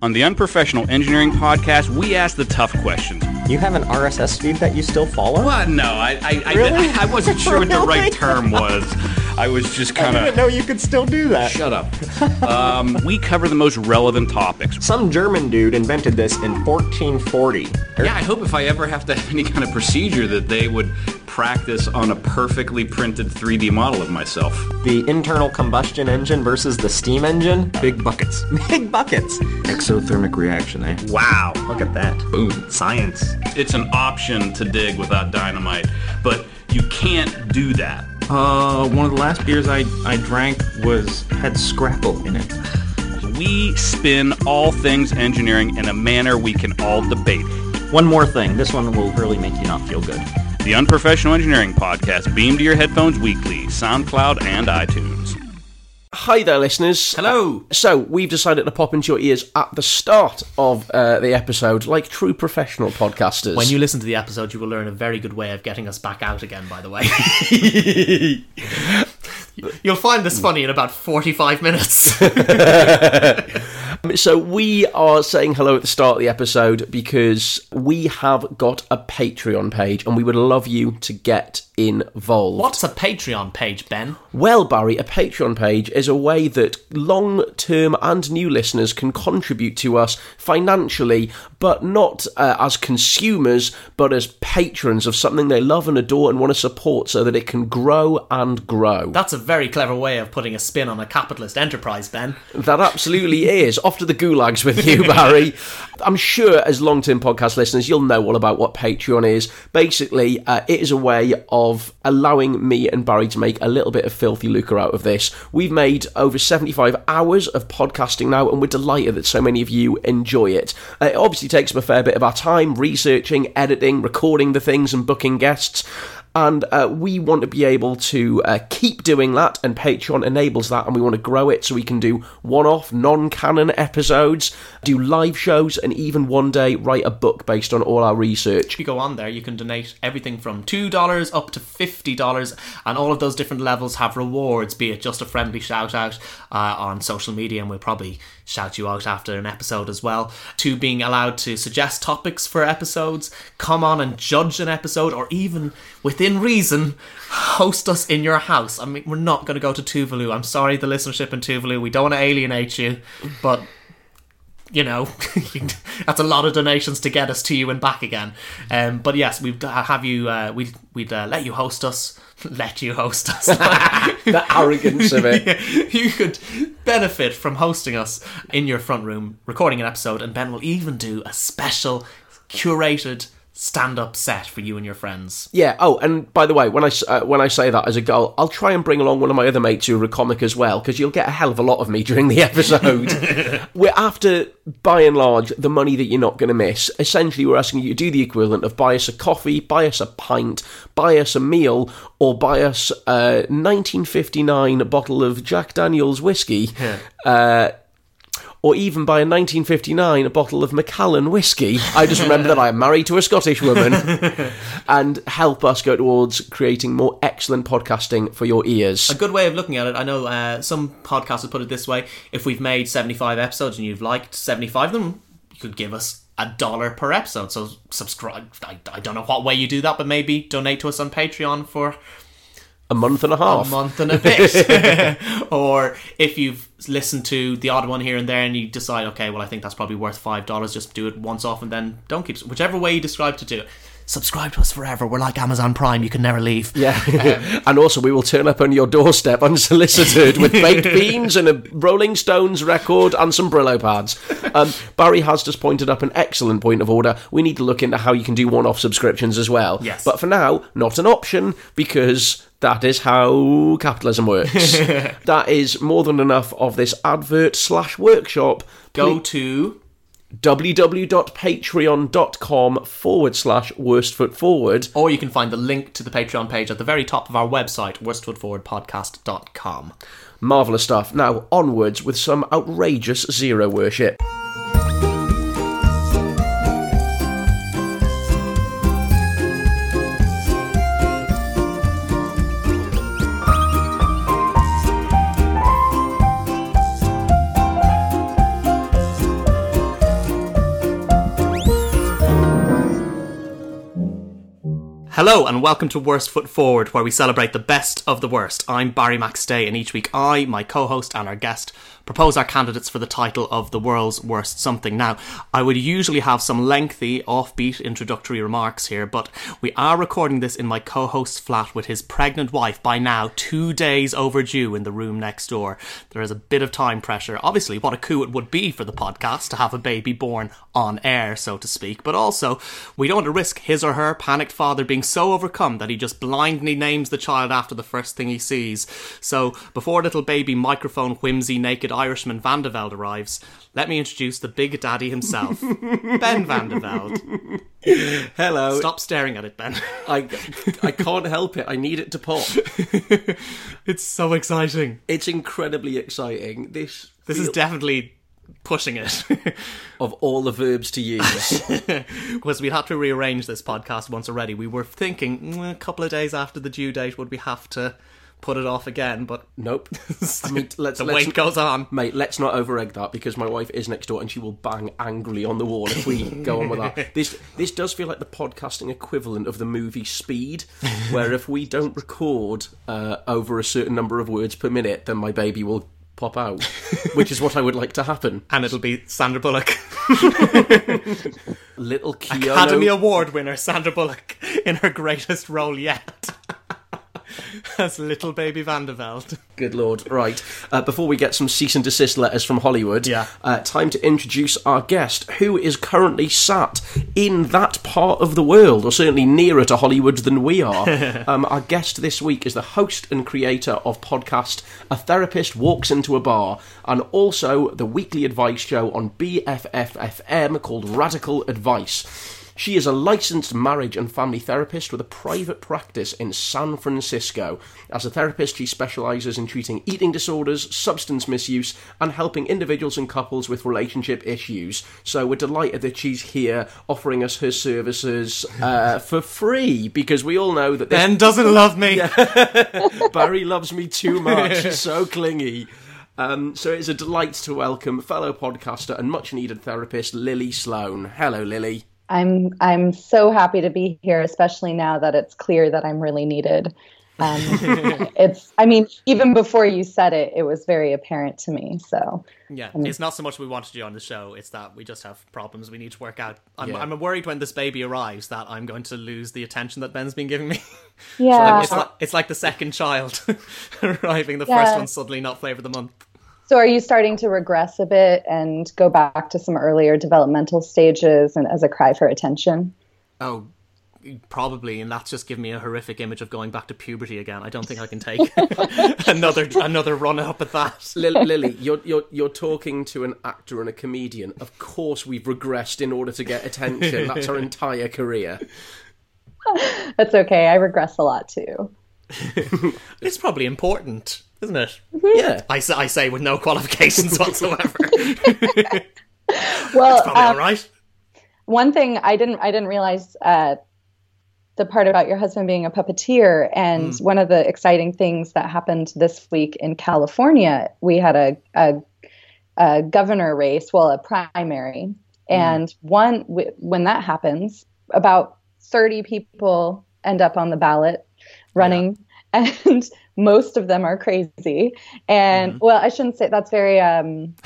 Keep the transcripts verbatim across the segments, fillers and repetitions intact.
On the Unprofessional Engineering Podcast, we ask the tough questions. You have an R S S feed that you still follow? What? No, I I, Really? I, I wasn't sure what the right term was. I was just kind I didn't of... know you could still do that. Shut up. Um, we cover the most relevant topics. Some German dude invented this in fourteen forty. Yeah, I hope if I ever have to have any kind of procedure that they would practice on a perfectly printed three D model of myself. The internal combustion engine versus the steam engine? Big buckets. Big buckets. Exothermic reaction, eh? Wow, look at that. Boom. Science. It's an option to dig without dynamite, but you can't do that. Uh, one of the last beers I, I drank was had Scrapple in it. We spin all things engineering in a manner we can all debate. One more thing. This one will really make you not feel good. The Unprofessional Engineering Podcast, beamed to your headphones weekly, SoundCloud and iTunes. Hi there, listeners. Hello. So, we've decided to pop into your ears at the start of uh, the episode, like true professional podcasters. When you listen to the episode, you will learn a very good way of getting us back out again, by the way. You'll find this funny in about forty-five minutes. So we are saying hello at the start of the episode because we have got a Patreon page and we would love you to get involved. What's a Patreon page, Ben? Well, Barry, a Patreon page is a way that long-term and new listeners can contribute to us financially, but not uh, as consumers, but as patrons of something they love and adore and want to support so that it can grow and grow. That's a very clever way of putting a spin on a capitalist enterprise, Ben. That absolutely is. Off to the gulags with you, Barry. I'm sure as long-term podcast listeners, you'll know all about what Patreon is. Basically, uh, it is a way of allowing me and Barry to make a little bit of filthy lucre out of this. We've made over seventy-five hours of podcasting now, and we're delighted that so many of you enjoy it. Uh, it obviously takes up a fair bit of our time researching, editing, recording the things and booking guests. And uh, we want to be able to uh, keep doing that, and Patreon enables that, and we want to grow it so we can do one-off, non-canon episodes, do live shows, and even one day write a book based on all our research. If you go on there, you can donate everything from two dollars up to fifty dollars, and all of those different levels have rewards, be it just a friendly shout-out uh, on social media, and we'll probably shout you out after an episode as well, to being allowed to suggest topics for episodes, come on and judge an episode, or even, within reason, host us in your house. I mean, we're not going to go to Tuvalu. I'm sorry, the listenership in Tuvalu. We don't want to alienate you, but, you know, that's a lot of donations to get us to you and back again. Um, but yes, we'd have you, uh, we'd, we'd uh, let you host us. Let you host us. The arrogance of it. Yeah, you could benefit from hosting us in your front room, recording an episode, and Ben will even do a special, curated stand-up set for you and your friends. Yeah, oh, and by the way, when I, uh, when I say that as a goal, I'll try and bring along one of my other mates who are a comic as well, because you'll get a hell of a lot of me during the episode. We're after, by and large, the money that you're not going to miss. Essentially, we're asking you to do the equivalent of buy us a coffee, buy us a pint, buy us a meal, or buy us a nineteen fifty-nine bottle of Jack Daniel's whiskey. Yeah. Uh... Or even buy a nineteen fifty-nine a bottle of Macallan whiskey. I just remember that I am married to a Scottish woman. And help us go towards creating more excellent podcasting for your ears. A good way of looking at it, I know uh, some podcasters put it this way: if we've made seventy-five episodes and you've liked seventy-five of them, you could give us a dollar per episode. So subscribe. I, I don't know what way you do that, but maybe donate to us on Patreon for a month and a half. A month and a bit. Or if you've listened to the odd one here and there and you decide, okay, well, I think that's probably worth five dollars, just do it once off and then don't keep... Whichever way you describe to do it. Subscribe to us forever. We're like Amazon Prime. You can never leave. Yeah. Um, and also, we will turn up on your doorstep unsolicited with baked beans and a Rolling Stones record and some Brillo pads. Um, Barry has just pointed up an excellent point of order. We need to look into how you can do one-off subscriptions as well. Yes. But for now, not an option, because that is how capitalism works. That is more than enough of this advert slash workshop. Go to www.patreon.com forward slash worstfootforward. Or you can find the link to the Patreon page at the very top of our website, worstfootforwardpodcast dot com. Marvellous stuff. Now, onwards with some outrageous zero worship. Hello and welcome to Worst Foot Forward, where we celebrate the best of the worst. I'm Barry McStay, and each week I, my co-host and our guest propose our candidates for the title of the world's worst something. Now, I would usually have some lengthy, offbeat introductory remarks here, but we are recording this in my co-host's flat with his pregnant wife, by now two days overdue, in the room next door. There is a bit of time pressure. Obviously, what a coup it would be for the podcast to have a baby born on air, so to speak, but also we don't want to risk his or her panicked father being so overcome that he just blindly names the child after the first thing he sees. So, before little baby microphone whimsy naked Irishman Van de Velde arrives, let me introduce the big daddy himself, Ben Van de Velde. Hello. Stop staring at it, Ben. I, I can't help it. I need it to pop. It's so exciting. It's incredibly exciting. This This feel- is definitely pushing it. of all the verbs to use. Because we'd had to rearrange this podcast once already. We were thinking mm, a couple of days after the due date would we have to put it off again, but Nope. I mean, let's, the let's, wait goes on. Mate, let's not over-egg that, because my wife is next door and she will bang angrily on the wall if we go on with that. This this does feel like the podcasting equivalent of the movie Speed, where if we don't record uh, over a certain number of words per minute, then my baby will pop out, which is what I would like to happen. And it'll be Sandra Bullock. Little Keanu... Academy Award winner Sandra Bullock in her greatest role yet. As little baby Van de Velde. Good lord. Right. Uh, before we get some cease and desist letters from Hollywood, Yeah. uh, time to introduce our guest, who is currently sat in that part of the world, or certainly nearer to Hollywood than we are. um, our guest this week is the host and creator of podcast A Therapist Walks Into a Bar, and also the weekly advice show on B F F F M called Radical Advice. She is a licensed marriage and family therapist with a private practice in San Francisco. As a therapist, she specialises in treating eating disorders, substance misuse, and helping individuals and couples with relationship issues. So we're delighted that she's here offering us her services uh, for free, because we all know that this... Ben doesn't love me. Barry loves me too much. He's so clingy. Um, so it's a delight to welcome fellow podcaster and much-needed therapist Lily Sloan. Hello, Lily. I'm I'm so happy to be here, especially now that it's clear that I'm really needed. Um, it's, I mean, even before you said it, it was very apparent to me. So Yeah, um, it's not so much we wanted you on the show, it's that we just have problems we need to work out. I'm, Yeah. I'm worried when this baby arrives that I'm going to lose the attention that Ben's been giving me. yeah. It's like, it's like the second child arriving, the Yeah. first one's suddenly not flavour of the month. So are you starting to regress a bit and go back to some earlier developmental stages and as a cry for attention? Oh, probably, and that's just given me a horrific image of going back to puberty again. I don't think I can take another another run up at that. Lily, Lily, you're you're you're talking to an actor and a comedian. Of course, we've regressed in order to get attention. That's our entire career. That's okay. I regress a lot too. It's probably important, isn't it? Yeah. I say, I say with no qualifications whatsoever. Well, Probably um, all right. one thing I didn't I didn't realize uh, the part about your husband being a puppeteer, and Mm. one of the exciting things that happened this week in California, we had a a, a governor race, well, a primary, and one w- when that happens, about thirty people end up on the ballot running, and most of them are crazy. And well, I shouldn't say that's very. Um,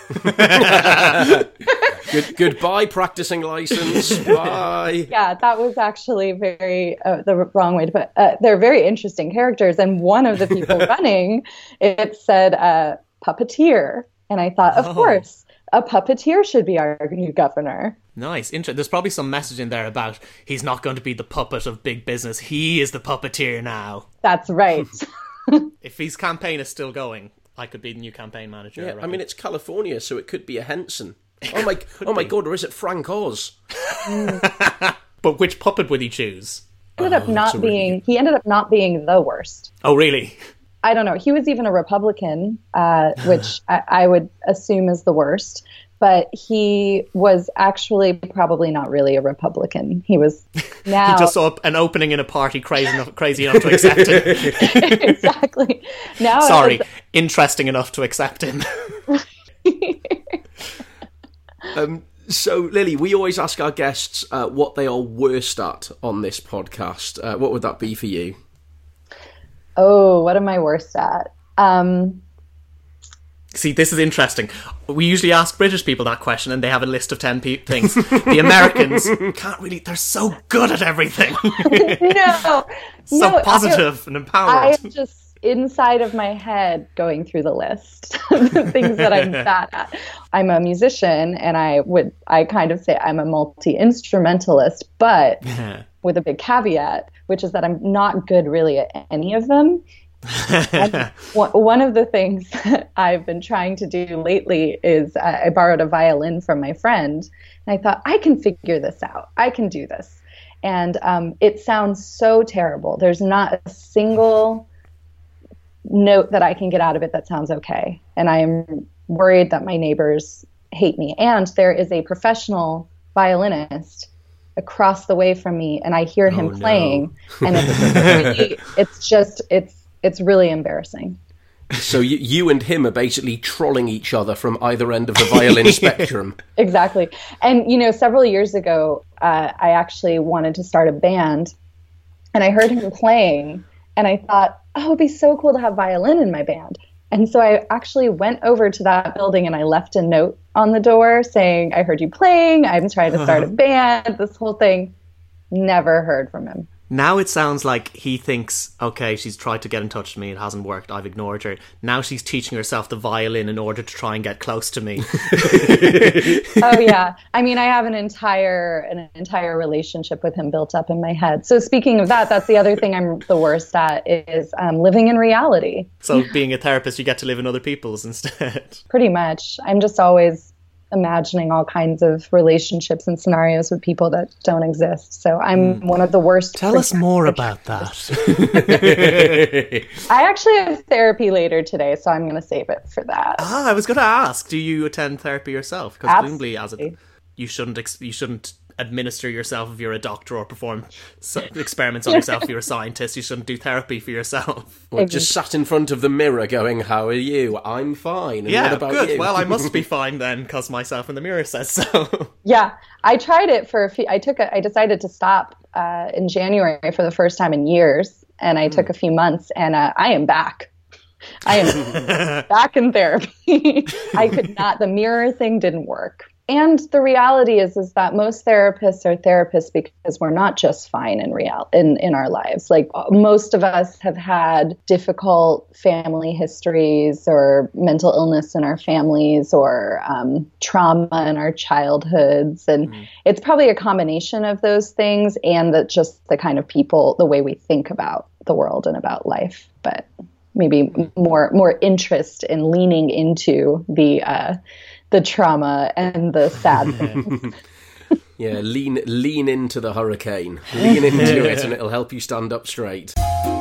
Good, goodbye, practicing license. Bye. Yeah, that was actually very uh, the wrong way to put. Uh, they're very interesting characters, and one of the people running, it said uh, puppeteer, and I thought, of Oh. course, a puppeteer should be our new governor. Nice. Inter- There's probably some message in there about he's not going to be the puppet of big business. He is the puppeteer now. That's right. If his campaign is still going, I could be the new campaign manager. Yeah, I reckon. mean, it's California, so it could be a Henson. Oh my, oh my be. God, or is it Frank Oz? But which puppet would he choose? ended up Oh, that's not a really being. He ended up not being the worst. Oh, really? I don't know. He was even a Republican, uh, which I, I would assume is the worst. But he was actually probably not really a Republican. He was now He just saw an opening in a party crazy enough, crazy enough to accept him. exactly. Now it Sorry, was- interesting enough to accept him. Um, So, Lily, we always ask our guests uh, what they are worst at on this podcast. Uh, what would that be for you? Oh, what am I worst at? Um, See, this is interesting. We usually ask British people that question and they have a list of ten pe- things. The Americans can't really, they're so good at everything. no. so no, positive I, and empowered. I am just inside of my head going through the list of the things that I'm bad at. I'm a musician and I would, I kind of say I'm a multi-instrumentalist, but with a big caveat, which is that I'm not good really at any of them. One of the things I've been trying to do lately is uh, I borrowed a violin from my friend and I thought, I can figure this out. I can do this. And um, it sounds so terrible. There's not a single note that I can get out of it that sounds okay. And I am worried that my neighbors hate me. And there is a professional violinist across the way from me and I hear him oh, playing no. and it's really, it's just, it's, It's really embarrassing. So you, you and him are basically trolling each other from either end of the violin spectrum. Exactly. And, you know, several years ago, uh, I actually wanted to start a band and I heard him playing and I thought, oh, it'd be so cool to have violin in my band. And so I actually went over to that building and I left a note on the door saying, I heard you playing. I'm trying to start a band, this whole thing. Never heard from him. Now it sounds like he thinks, okay, she's tried to get in touch with me, it hasn't worked, I've ignored her. Now she's teaching herself the violin in order to try and get close to me. Oh yeah, I mean, I have an entire an entire relationship with him built up in my head. So speaking of that, that's the other thing I'm the worst at is um, living in reality. So being a therapist, you get to live in other people's instead. Pretty much. I'm just always imagining all kinds of relationships and scenarios with people that don't exist. So I'm mm. one of the worst. Tell us more about that. I actually have therapy later today, so I'm going to save it for that. Ah, I was going to ask, do you attend therapy yourself? Because presumably, as a, you shouldn't ex- you shouldn't administer yourself if you're a doctor or perform experiments on yourself if you're a scientist. You shouldn't do therapy for yourself. Well, just sat in front of the mirror going, how are you? I'm fine. And yeah, what about good. You? Well, I must be fine then because myself in the mirror says so. Yeah, I tried it for a few, I took a, I decided to stop uh, in January for the first time in years. And I mm. took a few months and uh, I am back. I am back in therapy. I could not, the mirror thing didn't work. And the reality is, is that most therapists are therapists because we're not just fine in real in, in our lives. Like most of us have had difficult family histories or mental illness in our families or um, trauma in our childhoods. And mm. it's probably a combination of those things and that just the kind of people, the way we think about the world and about life. But maybe more more interest in leaning into the uh, the trauma and the sadness. Yeah, lean lean into the hurricane. Lean into it and it'll help you stand up straight.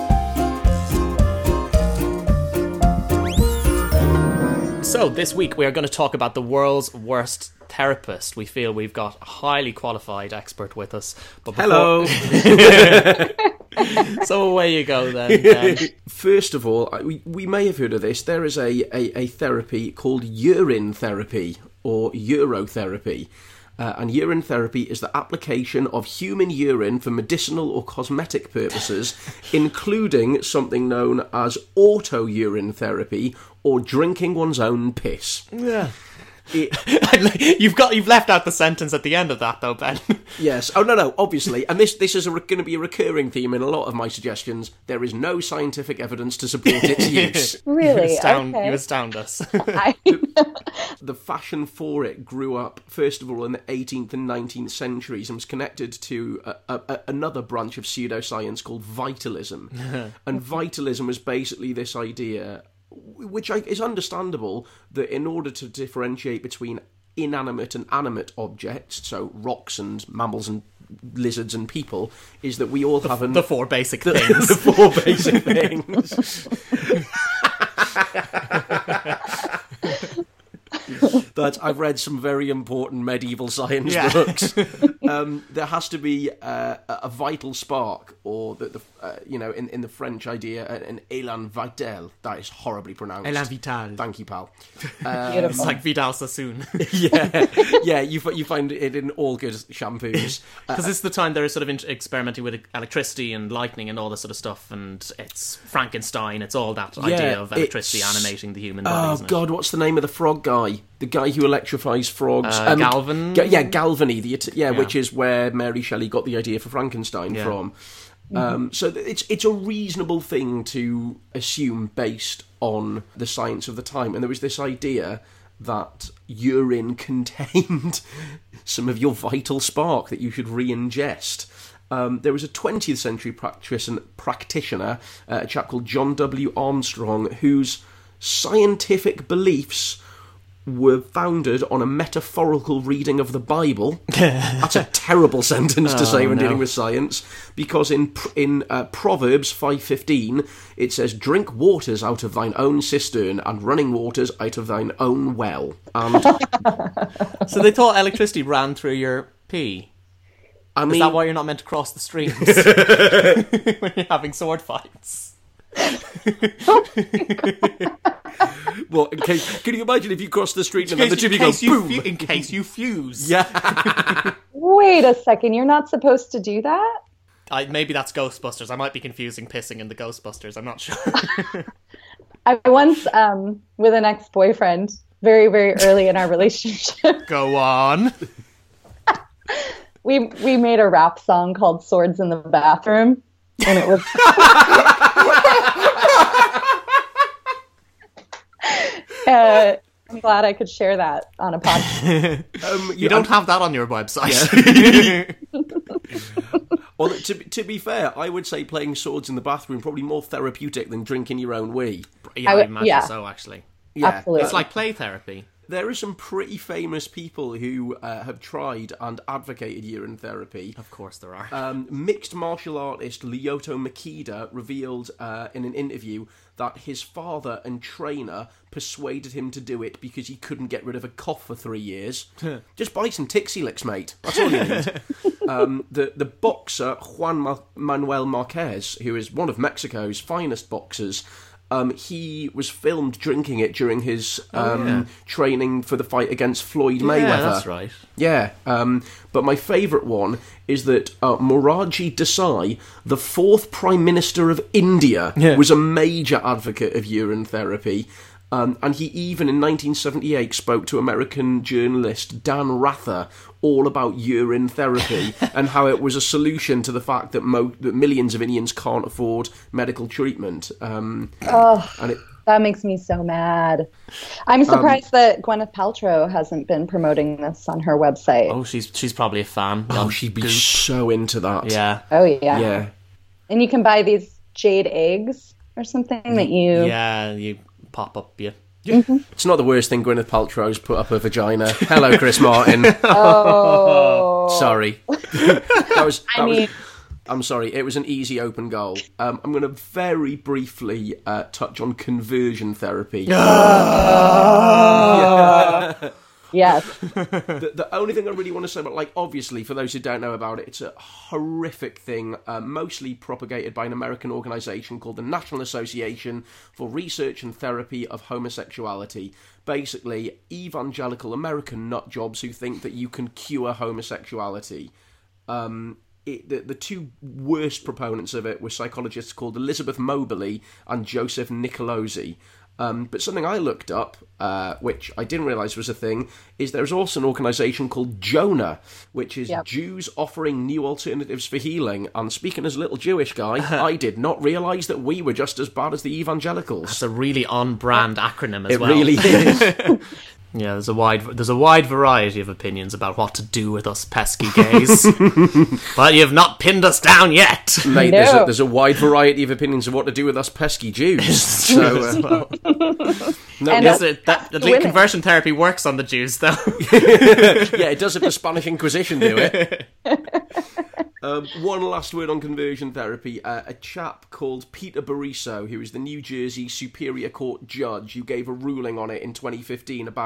So this week we are going to talk about the world's worst therapist. We feel we've got a highly qualified expert with us. But before... Hello. So away you go then, Ben. First of all, we, we may have heard of this. There is a, a, a therapy called urine therapy or urotherapy. Uh, and urine therapy is the application of human urine for medicinal or cosmetic purposes, including something known as auto-urine therapy or drinking one's own piss. Yeah. It, you've got you've left out the sentence at the end of that though, Ben. Yes. Oh no, no. Obviously, and this this is going to be a recurring theme in a lot of my suggestions. There is no scientific evidence to support its use. Really? You astound, okay. you astound us. I... The fashion for it grew up first of all in the eighteenth and nineteenth centuries and was connected to a, a, another branch of pseudoscience called vitalism. And vitalism was basically this idea, which is understandable, that in order to differentiate between inanimate and animate objects, so rocks and mammals and lizards and people, is that we all the, have an, the four basic the, things. The four basic things. that I've read some very important medieval science Yeah. books. Um, there has to be uh, a a vital spark, or the, the uh, you know, in, in the French idea, an élan vital. That is horribly pronounced. Élan vital. Thank you, pal. Beautiful. It's like Vidal Sassoon. yeah, yeah. You fi- you find it in all good shampoos. Uh, Because this is the time they're sort of in- experimenting with electricity and lightning and all this sort of stuff, and it's Frankenstein, it's all that idea of electricity it's- animating the human body, Oh isn't it? God, what's the name of the frog guy? The guy who electrifies frogs. Uh, Galvan? Ga- yeah, Galvany. The It- yeah, Yeah. which is where Mary Shelley got the idea for Frankenstein Yeah. from. Um, so th- it's it's a reasonable thing to assume based on the science of the time. And there was this idea that urine contained some of your vital spark that you should re-ingest. Um, there was a twentieth century practitioner, practitioner uh, a chap called John W. Armstrong, whose scientific beliefs were founded on a metaphorical reading of the Bible. That's a terrible sentence to say when no. dealing with science, because in in uh, Proverbs five fifteen it says, "Drink waters out of thine own cistern, and running waters out of thine own well." And So they thought electricity ran through your pee. I Is mean, that why you're not meant to cross the streams when you're having sword fights? well, in case, can you imagine if you cross the street and In then the case, two in of you case go you boom? fu- in case you fuse. Yeah. Wait a second, you're not supposed to do that? I, maybe that's Ghostbusters. I might be confusing pissing and the Ghostbusters. I'm not sure. I once, um, with an ex-boyfriend, very, very early in our relationship, Go on. we we made a rap song called "Swords in the Bathroom," and it was. uh, I'm glad I could share that on a podcast. Um, You don't have that on your website. Well, to, to be fair, I would say playing swords in the bathroom probably more therapeutic than drinking your own wee. yeah, I I, would- imagine yeah. so, actually. Yeah. Absolutely. It's like play therapy. There are some pretty famous people who uh, have tried and advocated urine therapy. Of course there are. Um, mixed martial artist Lyoto Makeda revealed uh, in an interview that his father and trainer persuaded him to do it because he couldn't get rid of a cough for three years. Just buy some Tixie Licks, mate. That's all you need. um, the, the boxer Juan Ma- Manuel Marquez, who is one of Mexico's finest boxers, Um, he was filmed drinking it during his um, yeah. training for the fight against Floyd Mayweather. Yeah, that's right. Yeah, um, but my favourite one is that uh, Morarji Desai, the fourth Prime Minister of India, Yeah. was a major advocate of urine therapy. Um, and he even in nineteen seventy-eight spoke to American journalist Dan Rather all about urine therapy and how it was a solution to the fact that, mo- that millions of Indians can't afford medical treatment. Um, Oh, and it, that makes me so mad. I'm surprised that Gwyneth Paltrow hasn't been promoting this on her website. Oh, she's she's probably a fan. oh, she'd be so into that. Yeah. Oh, yeah. Yeah. And you can buy these jade eggs or something that you... Yeah, you pop up, yeah. It's not the worst thing Gwyneth Paltrow's put up her vagina. Hello, Chris Martin. Oh. Sorry. that was. That I was mean- I'm sorry. It was an easy open goal. Um, I'm going to very briefly uh, touch on conversion therapy. Yes. the, the only thing I really want to say about, like, obviously, for those who don't know about it, it's a horrific thing, uh, mostly propagated by an American organisation called the National Association for Research and Therapy of Homosexuality. Basically, evangelical American nutjobs who think that you can cure homosexuality. Um, it, the, the two worst proponents of it were psychologists called Elizabeth Moberly and Joseph Nicolosi. Um, but something I looked up, uh, which I didn't realise was a thing, is there's also an organisation called Jonah, which is Yep. Jews offering new alternatives for healing. And speaking as a little Jewish guy, I did not realise that we were just as bad as the evangelicals. It's a really on-brand acronym as It well. really is. Yeah, there's a wide there's a wide variety of opinions about what to do with us pesky gays. But you've not pinned us down yet. Mate, there's, a, No. there's a wide variety of opinions of what to do with us pesky Jews. So, uh, Well, no, And yeah, yes, it, that, at least Women. conversion therapy works on the Jews, though. yeah, it does if the Spanish Inquisition do it. Um, one last word on conversion therapy. Uh, a chap called Peter Bariso, who is the New Jersey Superior Court judge, who gave a ruling on it in twenty fifteen about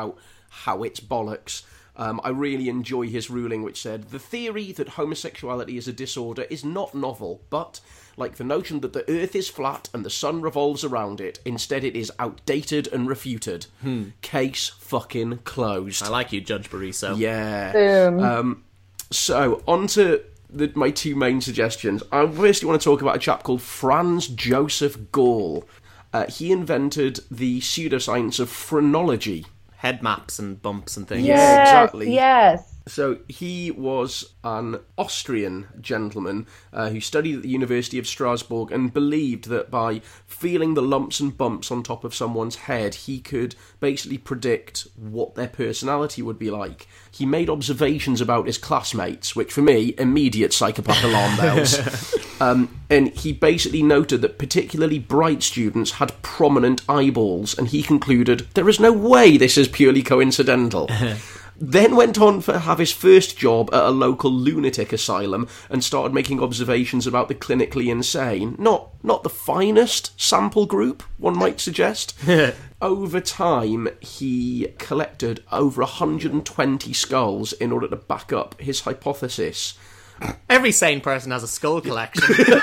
how it's bollocks. Um, I really enjoy his ruling, which said, the theory that homosexuality is a disorder is not novel, but, like the notion that the earth is flat and the sun revolves around it, instead it is outdated and refuted. Hmm. Case fucking closed. I like you, Judge Bariso. Yeah. Boom. Um, so, on to the, my two main suggestions. I firstly want to talk about a chap called Franz Joseph Gall. Uh, he invented the pseudoscience of phrenology. Head maps and bumps and things. yes, Yeah, exactly. Yes. So he was an Austrian gentleman uh, who studied at the University of Strasbourg and believed that by feeling the lumps and bumps on top of someone's head, he could basically predict what their personality would be like. He made observations about his classmates, which for me, immediate psychopath alarm bells. um, and he basically noted that particularly bright students had prominent eyeballs, and he concluded, there is no way this is purely coincidental. Then went on to have his first job at a local lunatic asylum and started making observations about the clinically insane. Not not the finest sample group, one might suggest. Over time, he collected over one hundred twenty skulls in order to back up his hypothesis. Every sane person has a skull collection.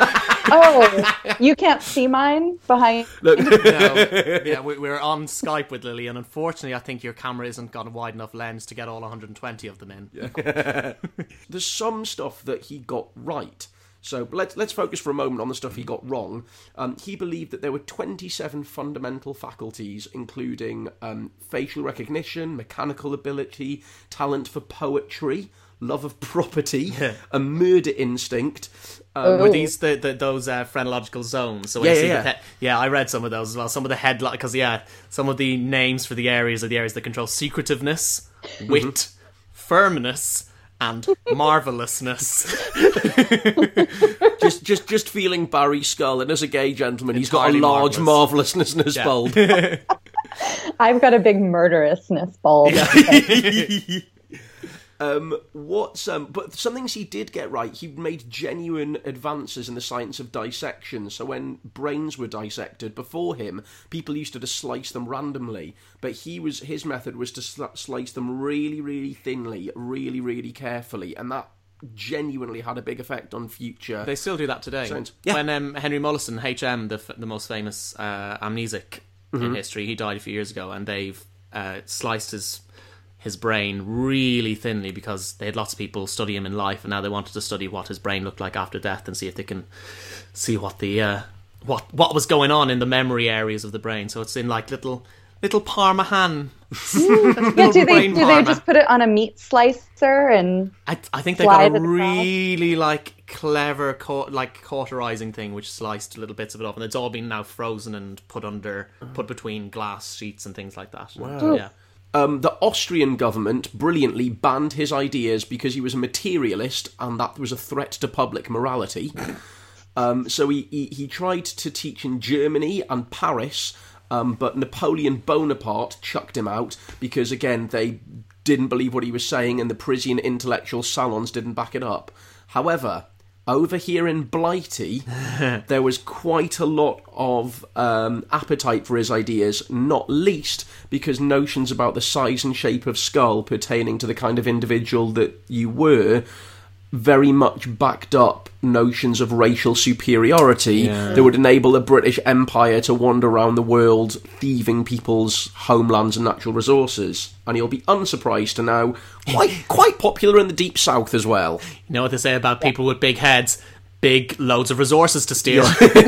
Oh, you can't see mine behind. No. Yeah, we, we're on Skype with Lily, and unfortunately, I think your camera isn't got a wide enough lens to get all one hundred twenty of them in. Yeah. There's some stuff that he got right. So let's let's focus for a moment on the stuff he got wrong. Um, he believed that there were twenty-seven fundamental faculties, including um, facial recognition, mechanical ability, talent for poetry, love of property, a murder instinct. Um, Were these the, the those uh, phrenological zones? So when Yeah, you see yeah, the yeah. he- yeah, I read some of those as well. Some of the headline, because yeah, some of the names for the areas are the areas that control secretiveness, wit, firmness, and marvelousness. just just just feeling Barry Skull, and as a gay gentleman, he's got a Entirely large marvellous. marvellousness in his Yeah. bulb. I've got a big murderousness bulb. Um, what's um, but some things he did get right. He made genuine advances in the science of dissection. So when brains were dissected before him, people used to just slice them randomly. But he was his method was to sl- slice them really, really thinly, really, really carefully, and that genuinely had a big effect on future. They still do that today. Sounds- yeah. When um, Henry Mollison, H M, the f- the most famous uh, amnesic Mm-hmm. in history, he died a few years ago, and they've uh, sliced his his brain really thinly because they had lots of people study him in life, and now they wanted to study what his brain looked like after death and see if they can see what the uh, what what was going on in the memory areas of the brain. So it's in like little little Parma ham. Yeah, do they do they just put it on a meat slicer and I, I think they've got slide a it across? really like clever cau- like cauterizing thing which sliced little bits of it off, and it's all been now frozen and put under put between glass sheets and things like that. Wow. Yeah. Um, the Austrian government brilliantly banned his ideas because he was a materialist and that was a threat to public morality. Um, so he, he, he tried to teach in Germany and Paris, um, but Napoleon Bonaparte chucked him out because, again, they didn't believe what he was saying and the Parisian intellectual salons didn't back it up. However, over here in Blighty, there was quite a lot of um, appetite for his ideas, not least because notions about the size and shape of skull pertaining to the kind of individual that you were very much backed up notions of racial superiority Yeah. that would enable the British Empire to wander around the world thieving people's homelands and natural resources. And you'll be unsurprised to know, quite quite popular in the Deep South as well. You know what they say about people with big heads? Big loads of resources to steal.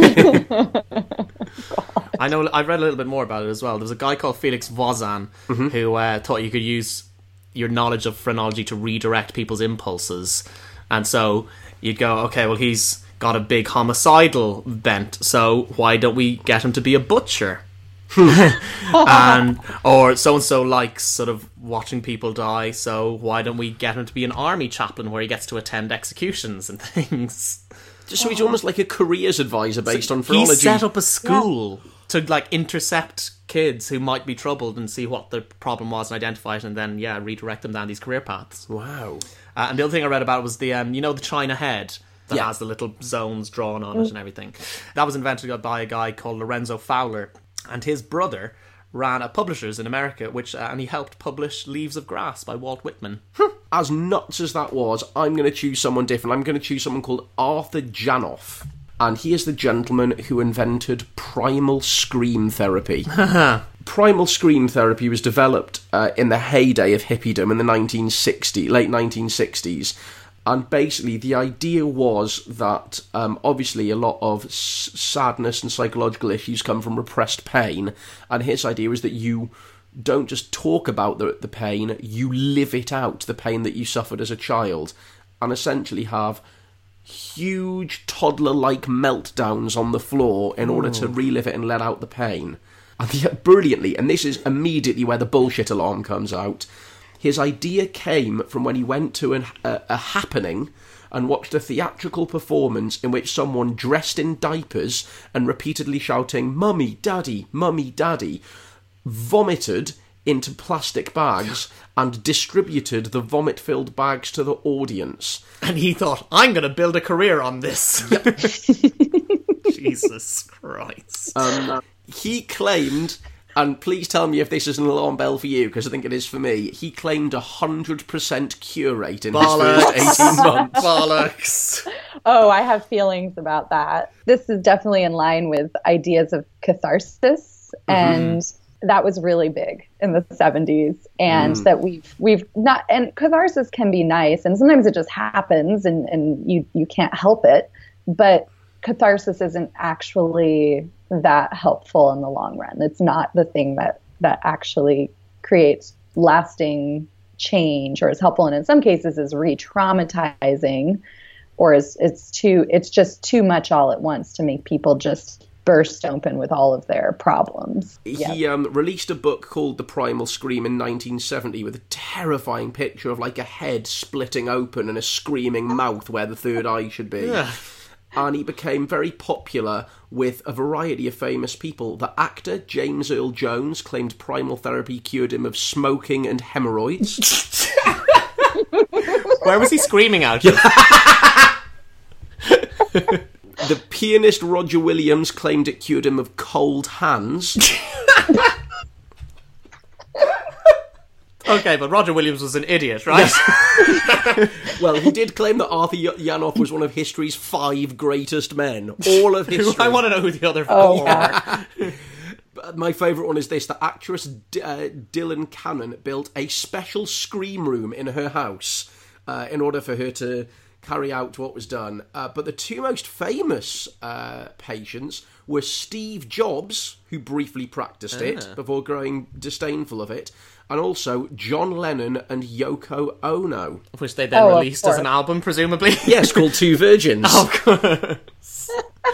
I know. I read a little bit more about it as well. There was a guy called Felix Voisin who uh, thought you could use your knowledge of phrenology to redirect people's impulses, and so you'd go, okay, well, he's got a big homicidal bent, so why don't we get him to be a butcher? and or so and so likes sort of watching people die, so why don't we get him to be an army chaplain where he gets to attend executions and things? Just so he's almost like a careers advisor based on He phrenology. set up a school to like intercept kids who might be troubled and see what the problem was and identify it, and then yeah redirect them down these career paths. Wow. Uh, and the other thing I read about was the um, you know the China head that Yeah. has the little zones drawn on it and everything. That was invented by a guy called Lorenzo Fowler, and his brother ran a publishers in America, which uh, and he helped publish Leaves of Grass by Walt Whitman. As nuts as that was, I'm going to choose someone different. I'm going to choose someone called Arthur Janoff. And he is the gentleman who invented primal scream therapy. Primal scream therapy was developed uh, in the heyday of hippiedom in the nineteen sixties, late nineteen sixties. And basically, the idea was that, um, obviously, a lot of s- sadness and psychological issues come from repressed pain. And his idea was that you don't just talk about the, the pain, you live it out, the pain that you suffered as a child. And essentially have huge toddler-like meltdowns on the floor in order to relive it and let out the pain. And yeah, brilliantly, and this is immediately where the bullshit alarm comes out, his idea came from when he went to an, a, a happening and watched a theatrical performance in which someone dressed in diapers and repeatedly shouting, "Mummy, Daddy, Mummy, Daddy," vomited into plastic bags and distributed the vomit-filled bags to the audience. And he thought, I'm going to build a career on this. Yep. Jesus Christ. Um, he claimed, and please tell me if this is an alarm bell for you, because I think it is for me, he claimed a one hundred percent cure rate in Bollocks. his first eighteen months. Bollocks. Oh, I have feelings about that. This is definitely in line with ideas of catharsis, mm-hmm. and that was really big in the seventies, and mm. that we've we've not, and catharsis can be nice, and sometimes it just happens, and, and you you can't help it, but catharsis isn't actually that helpful in the long run. It's not the thing that that actually creates lasting change or is helpful, and in some cases is re-traumatizing, or is it's too it's just too much all at once to make people just burst open with all of their problems. He yep. um, released a book called The Primal Scream in nineteen seventy with a terrifying picture of like a head splitting open and a screaming mouth where the third eye should be. Yeah. And he became very popular with a variety of famous people. The actor James Earl Jones claimed primal therapy cured him of smoking and hemorrhoids. Where was he screaming out? The pianist Roger Williams claimed it cured him of cold hands. Okay, but Roger Williams was an idiot, right? Well, he did claim that Arthur Janoff was one of history's five greatest men. All of history. I want to know who the other oh, four yeah. are. My favourite one is this. The actress D- uh, Dylan Cannon built a special scream room in her house uh, in order for her to carry out what was done. Uh, but the two most famous uh, patients were Steve Jobs, who briefly practiced Ah. it before growing disdainful of it, and also John Lennon and Yoko Ono. Which they then Oh, of released as course. an album, presumably. Yes, called Two Virgins. Of course.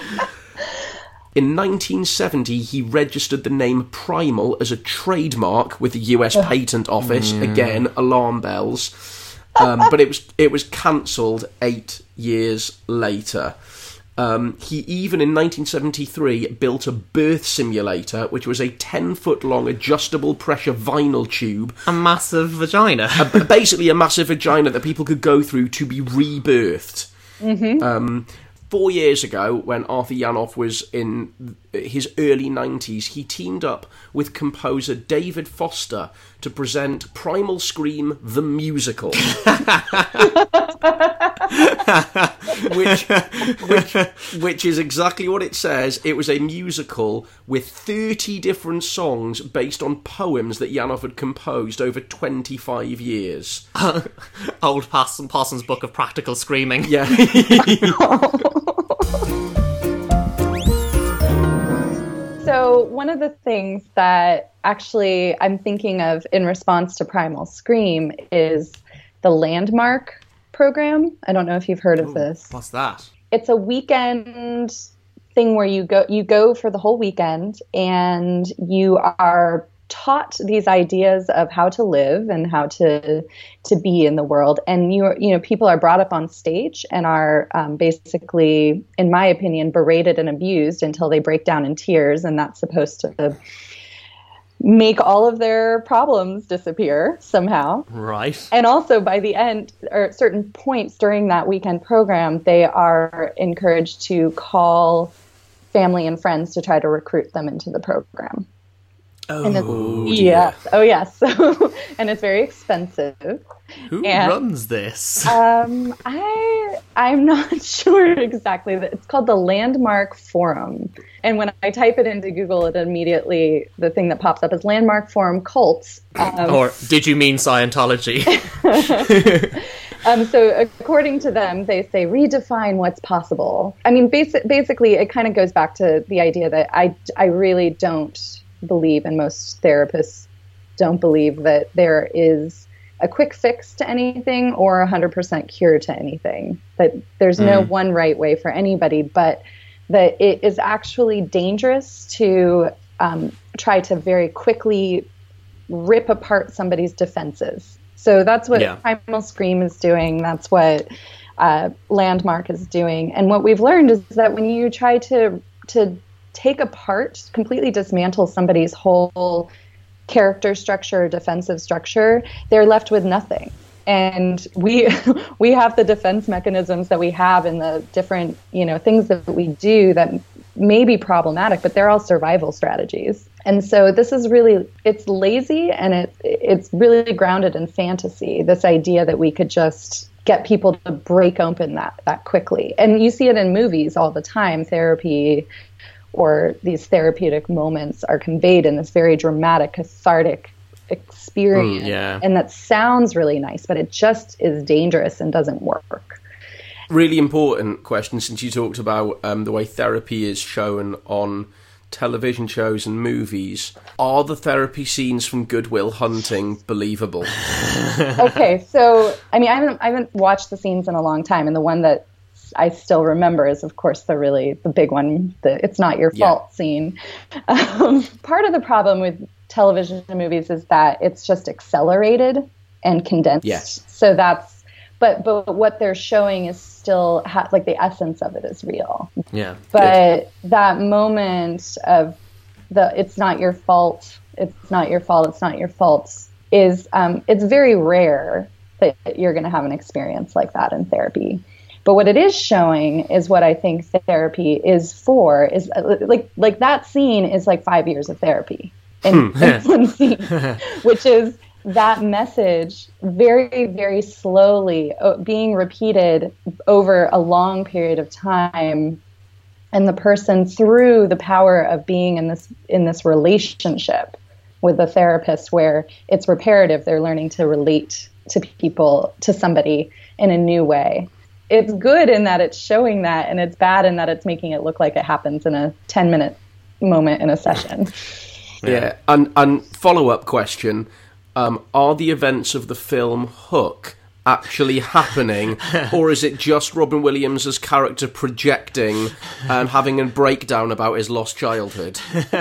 In nineteen seventy, he registered the name Primal as a trademark with the U S Patent Office. Again, alarm bells. Um, but it was it was cancelled eight years later. Um, he even, in nineteen seventy-three, built a birth simulator, which was a ten-foot-long adjustable pressure vinyl tube. A massive vagina. a, basically a massive vagina that people could go through to be rebirthed. Mm-hmm. Um, four years ago, when Arthur Janoff was in his early nineties, he teamed up with composer David Foster to present Primal Scream the Musical. which, which, which is exactly what it says. It was a musical with thirty different songs based on poems that Janoff had composed over twenty-five years. Old Parson, Parsons' Book of Practical Screaming. Yeah. So one of the things that actually I'm thinking of in response to Primal Scream is the Landmark program. I don't know if you've heard of Ooh, this. What's that? It's a weekend thing where you go you go for the whole weekend, and you are taught these ideas of how to live and how to to be in the world. And you you know people are brought up on stage and are um, basically, in my opinion, berated and abused until they break down in tears, and that's supposed to make all of their problems disappear somehow. Right. And also by the end, or at certain points during that weekend program, they are encouraged to call family and friends to try to recruit them into the program. Oh, and it's, dear. yes. Oh, yes. So, and it's very expensive. Who And- runs this? Um, I I'm not sure exactly. It's called the Landmark Forum, and when I type it into Google, it immediately the thing that pops up is Landmark Forum cults. Um, Or did you mean Scientology? um, so according to them, they say redefine what's possible. I mean, basi- basically, it kind of goes back to the idea that I I really don't believe, and most therapists don't believe, that there is a quick fix to anything or a one hundred percent cure to anything. That there's no one right way for anybody, but that it is actually dangerous to um, try to very quickly rip apart somebody's defenses. So that's what Yeah. Primal Scream is doing. That's what uh, Landmark is doing. And what we've learned is that when you try to to take apart, completely dismantle somebody's whole character structure, defensive structure, they're left with nothing. And we we have the defense mechanisms that we have and the different, you know, things that we do that may be problematic, but they're all survival strategies. And so this is really, it's lazy, and it it's really grounded in fantasy, this idea that we could just get people to break open that that quickly. And you see it in movies all the time. Therapy or these therapeutic moments are conveyed in this very dramatic, cathartic experience. Mm, yeah. And that sounds really nice, but it just is dangerous and doesn't work. Really important question, since you talked about um, the way therapy is shown on television shows and movies. Are the therapy scenes from Good Will Hunting believable? Okay, so I mean, I haven't I haven't watched the scenes in a long time, and the one that I still remember is, of course, the really the big one, the "It's Not Your Yeah. Fault" scene. Um, part of the problem with television and movies is that it's just accelerated and condensed. Yes. So that's, but but what they're showing is still ha- like the essence of it is real. Yeah. But that moment of the "it's not your fault, it's not your fault, it's not your fault" is um, it's very rare that you're going to have an experience like that in therapy. But what it is showing is what I think therapy is for, is uh, like like that scene is like five years of therapy in, in one scene, which is that message very, very slowly uh, being repeated over a long period of time, and the person, through the power of being in this in this relationship with the therapist, where it's reparative, they're learning to relate to people, to somebody in a new way. It's good in that it's showing that, and it's bad in that it's making it look like it happens in a ten minute moment in a session. Yeah. And, and follow-up question, um, are the events of the film Hook actually happening, or is it just Robin Williams' character projecting and having a breakdown about his lost childhood?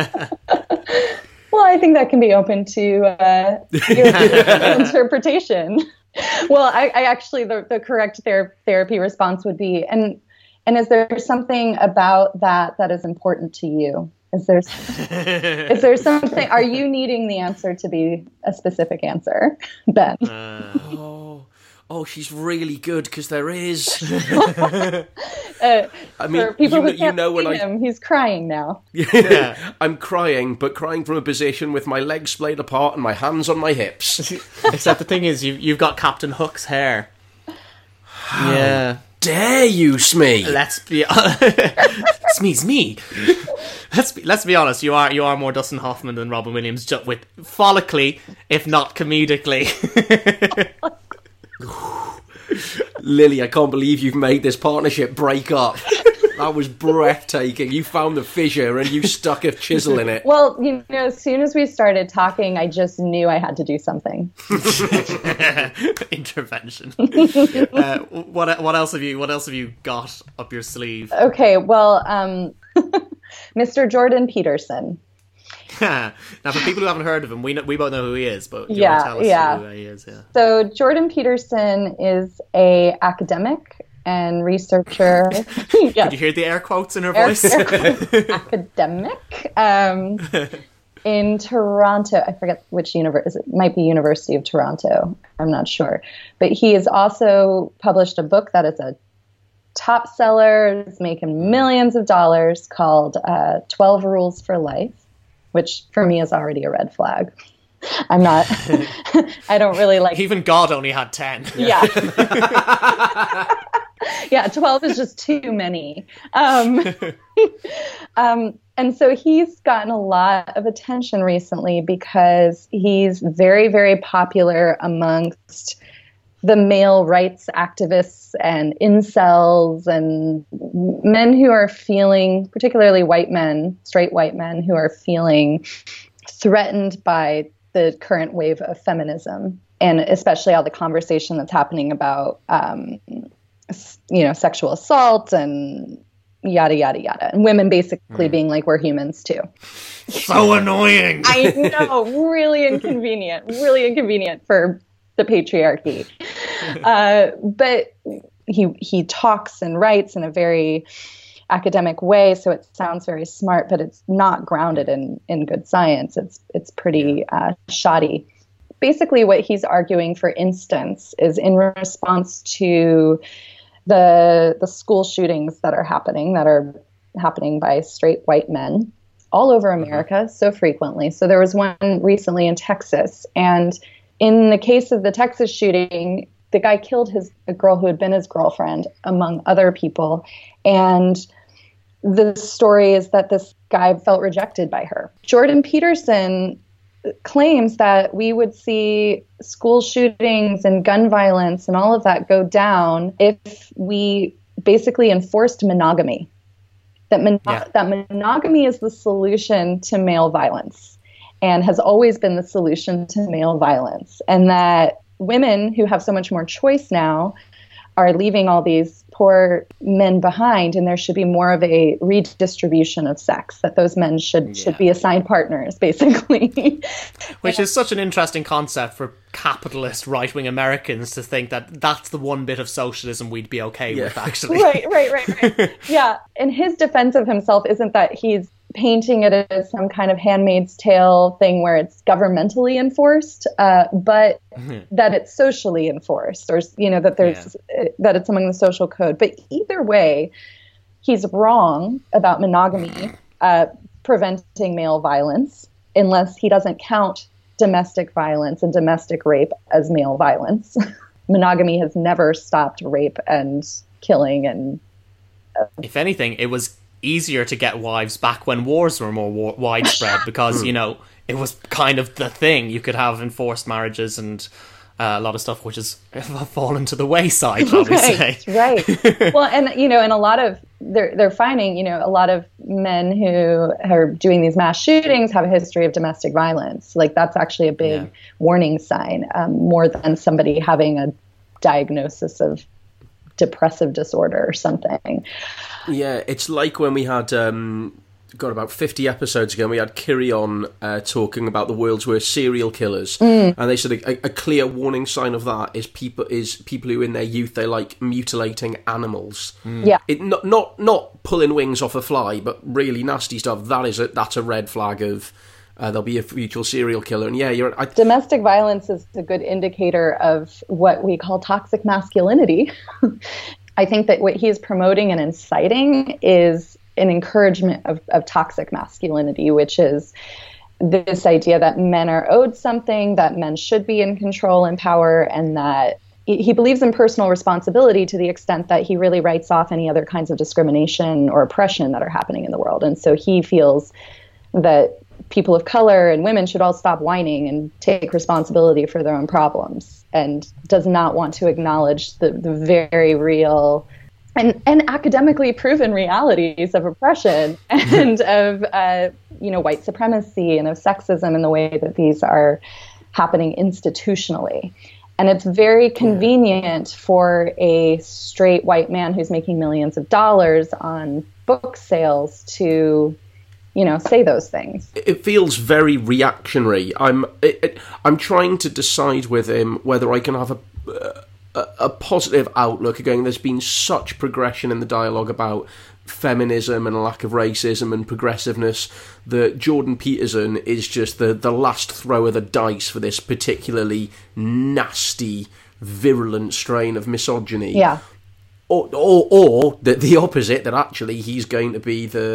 Well, I think that can be open to uh, your interpretation. Well, I, I actually, the, the correct ther- therapy response would be, and and is there something about that that is important to you? Is there is there something? Are you needing the answer to be a specific answer, Ben? Oh, oh, she's really good, because there is. uh, I mean, for people you, who know- you can't know when see I... him, he's crying now. I'm crying, but crying from a position with my legs splayed apart and my hands on my hips. Except the thing is, you, you've got Captain Hook's hair. Yeah. Dare you, Smee? Let's be Smee, Smee. Let's be let's be honest. You are you are more Dustin Hoffman than Robin Williams, just with follically, if not comedically. Lily, I can't believe you've made this partnership break up. That was breathtaking. You found the fissure and you stuck a chisel in it. Well, you know, as soon as we started talking, I just knew I had to do something. Intervention. uh, what what else have you what else have you got up your sleeve? Okay, well, um, Mister Jordan Peterson. Now, for people who haven't heard of him, we know, we both know who he is, but do you Yeah, want to tell us yeah. who he is? Yeah. So Jordan Peterson is a academic and researcher. Did Yes, you hear the air quotes in her air- voice? air quotes, academic um, in Toronto. I forget which university. It might be University of Toronto. I'm not sure. But he has also published a book that is a top seller, is making millions of dollars, called uh, twelve Rules for Life. which for me is already a red flag. I'm not, I don't really like... Even God only had ten. Yeah. Yeah, twelve is just too many. Um, um, and so he's gotten a lot of attention recently because he's very, very popular amongst the male rights activists and incels and men who are feeling, particularly white men, straight white men, who are feeling threatened by the current wave of feminism, and especially all the conversation that's happening about, um, you know, sexual assault and yada, yada, yada. And women basically mm. being like, we're humans too. So annoying. I know, really inconvenient, really inconvenient for the patriarchy. Uh, but he he talks and writes in a very academic way, so it sounds very smart, but it's not grounded in, in good science. It's it's pretty uh, shoddy. Basically, what he's arguing, for instance, is in response to the the school shootings that are happening, that are happening by straight white men all over America so frequently. So there was one recently in Texas, and in the case of the Texas shooting, the guy killed his a girl who had been his girlfriend, among other people, and the story is that this guy felt rejected by her. Jordan Peterson claims that we would see school shootings and gun violence and all of that go down if we basically enforced monogamy. That, mon- yeah. that monogamy is the solution to male violence and has always been the solution to male violence. And that women who have so much more choice now are leaving all these poor men behind, and there should be more of a redistribution of sex, that those men should yeah. should be assigned partners, basically. Which is such an interesting concept for capitalist right-wing Americans to think that that's the one bit of socialism we'd be okay yeah. with, actually. Right, right, right, right. Yeah, and his defense of himself isn't that he's painting it as some kind of Handmaid's Tale thing where it's governmentally enforced, uh, but mm-hmm. that it's socially enforced, or, you know, that there's yeah. uh, that it's among the social code. But either way, he's wrong about monogamy uh, preventing male violence, unless he doesn't count domestic violence and domestic rape as male violence. Monogamy has never stopped rape and killing, and uh, if anything, it was easier to get wives back when wars were more war- widespread because, you know, it was kind of the thing. You could have enforced marriages and uh, a lot of stuff which has fallen to the wayside, shall we say. Right, right. Well, and, you know, and a lot of, they're, they're finding, you know, a lot of men who are doing these mass shootings have a history of domestic violence. Like, that's actually a big yeah. warning sign, um, more than somebody having a diagnosis of depressive disorder or something. Yeah, it's like when we had, um, got about fifty episodes ago, and we had Kiri on uh, talking about the world's worst serial killers, mm. and they said a, a clear warning sign of that is people is people who in their youth they like mutilating animals. Mm. Yeah, it not not not pulling wings off a fly, but really nasty stuff. That is a that's a red flag of. Uh, there'll be a future serial killer. And yeah, you're... I, Domestic violence is a good indicator of what we call toxic masculinity. I think that what he's promoting and inciting is an encouragement of, of toxic masculinity, which is this idea that men are owed something, that men should be in control and power, and that he believes in personal responsibility to the extent that he really writes off any other kinds of discrimination or oppression that are happening in the world. And so he feels that people of color and women should all stop whining and take responsibility for their own problems, and does not want to acknowledge the, the very real and, and academically proven realities of oppression and of, uh, you know, white supremacy and of sexism and the way that these are happening institutionally. And it's very convenient for a straight white man who's making millions of dollars on book sales to, you know, say those things. It feels very reactionary. I'm it, it, I'm trying to decide with him whether I can have a, a a positive outlook. Again, there's been such progression in the dialogue about feminism and a lack of racism and progressiveness that Jordan Peterson is just the, the last throw of the dice for this particularly nasty, virulent strain of misogyny. Yeah. Or, or, or the, the opposite, that actually he's going to be the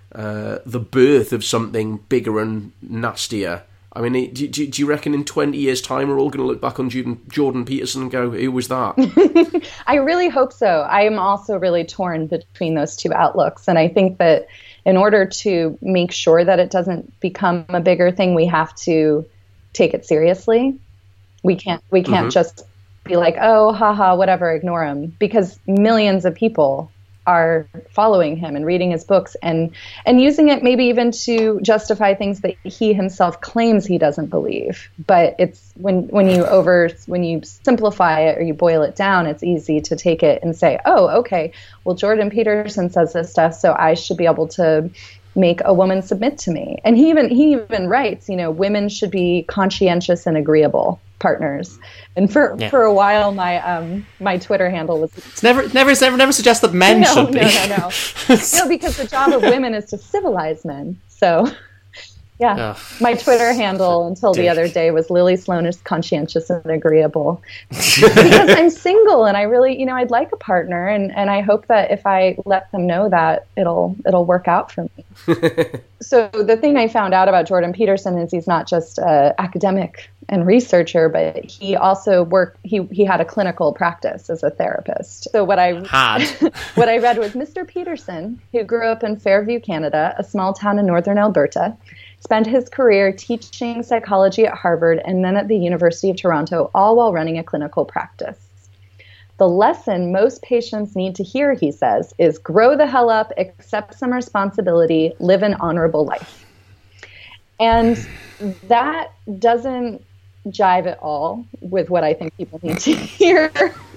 uh, the birth of something bigger and nastier. I mean, do, do, do you reckon in twenty years' time we're all going to look back on Jordan, Jordan Peterson and go, who was that? I really hope so. I am also really torn between those two outlooks. And I think that in order to make sure that it doesn't become a bigger thing, we have to take it seriously. We can't, we can't mm-hmm. just be like, oh, haha, whatever, ignore him. Because millions of people are following him and reading his books and and using it maybe even to justify things that he himself claims he doesn't believe. But it's when when you over when you simplify it or you boil it down, it's easy to take it and say, oh, okay, well, Jordan Peterson says this stuff, so I should be able to make a woman submit to me. And he even he even writes, you know, women should be conscientious and agreeable partners. And for yeah. for a while, my um my Twitter handle was it's never never never never suggest that men no, should be. No, no, no, no. Because the job of women is to civilize men. So, yeah, oh, my Twitter handle until dick. the other day was Lily Sloan is conscientious and agreeable. Because I'm single and I really, you know, I'd like a partner, and and I hope that if I let them know that, it'll it'll work out for me. So the thing I found out about Jordan Peterson is he's not just an academic and researcher, but he also worked, he, he had a clinical practice as a therapist. So what I had, what I read was Mister Peterson, who grew up in Fairview, Canada, a small town in northern Alberta, spent his career teaching psychology at Harvard and then at the University of Toronto, all while running a clinical practice. The lesson most patients need to hear, he says, is grow the hell up, accept some responsibility, live an honorable life. And that doesn't jive at all with what I think people need to hear.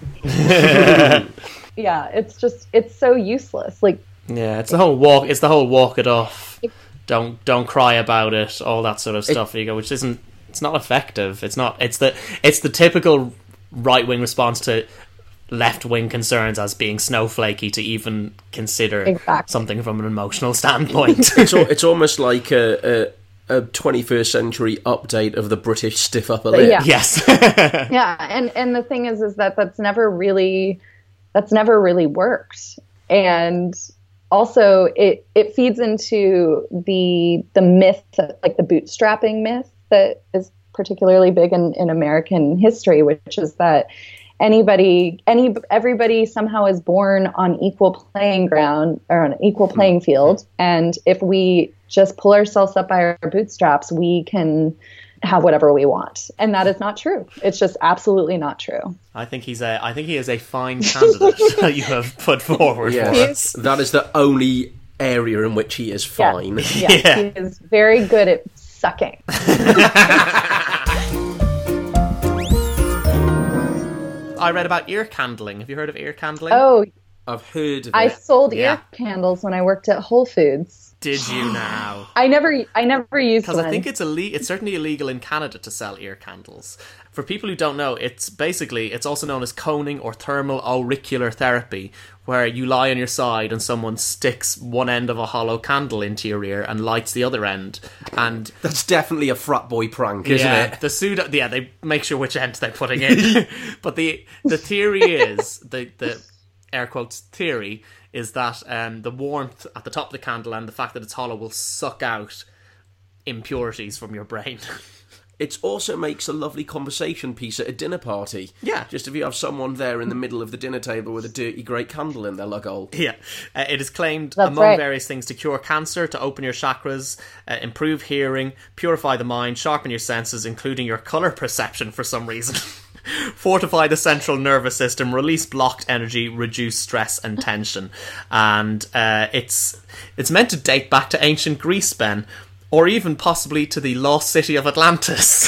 Yeah, it's just, it's so useless. Like, yeah, it's the whole walk, it's the whole walk it off. Don't, don't cry about it, all that sort of stuff, it, you go, which isn't, it's not effective. It's not, it's the, it's the typical right-wing response to left-wing concerns as being snowflakey to even consider exactly. something from an emotional standpoint. it's, al- it's almost like a, a a twenty-first century update of the British stiff upper lip. Yeah. Yes. Yeah, and and the thing is, is that that's never really, that's never really worked, and also it it feeds into the the myth, like the bootstrapping myth that is particularly big in, in American history, which is that anybody, any, everybody somehow is born on equal playing ground or on an equal playing field. And if we just pull ourselves up by our bootstraps, we can have whatever we want. And that is not true. It's just absolutely not true. I think he's a, I think he is a fine candidate that you have put forward yeah. for us. That is the only area in which he is fine. Yes, yes, yeah. He is very good at sucking. I read about ear candling. Have you heard of ear candling? Oh, I've heard of I it. sold Yeah. ear candles when I worked at Whole Foods. Did you now? I never, I never used one. Because I think it's ille- it's certainly illegal in Canada to sell ear candles. For people who don't know, it's basically, it's also known as coning or thermal auricular therapy, where you lie on your side and someone sticks one end of a hollow candle into your ear and lights the other end. And that's definitely a frat boy prank, isn't yeah, it? The pseudo, yeah, they make sure which end they're putting in. But the the theory is, the, the air quotes theory, is that um, the warmth at the top of the candle and the fact that it's hollow will suck out impurities from your brain. It also makes a lovely conversation piece at a dinner party. Yeah. Just if you have someone there in the middle of the dinner table with a dirty great candle in their lug hole. Yeah. Uh, it is claimed, That's among right. various things, to cure cancer, to open your chakras, uh, improve hearing, purify the mind, sharpen your senses, including your colour perception for some reason. Fortify the central nervous system, release blocked energy, reduce stress and tension. And uh, it's it's meant to date back to ancient Greece, Ben, or even possibly to the lost city of Atlantis.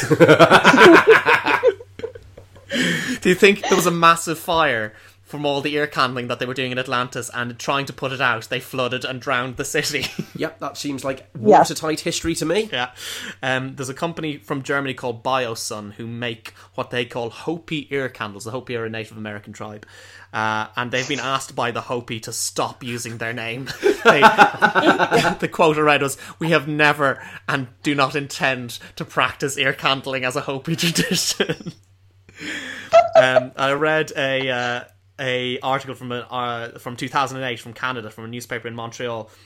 Do you think there was a massive fire from all the ear candling that they were doing in Atlantis, and trying to put it out, they flooded and drowned the city? Yep, that seems like Yeah. watertight history to me. Yeah. Um, there's a company from Germany called BioSun who make what they call Hopi ear candles. The Hopi are a Native American tribe. Uh, and they've been asked by the Hopi to stop using their name. They, the quote I read was, "We have never and do not intend to practice ear candling as a Hopi tradition." um, I read a... Uh, a article from a, uh, from two thousand eight from Canada, from a newspaper in Montreal,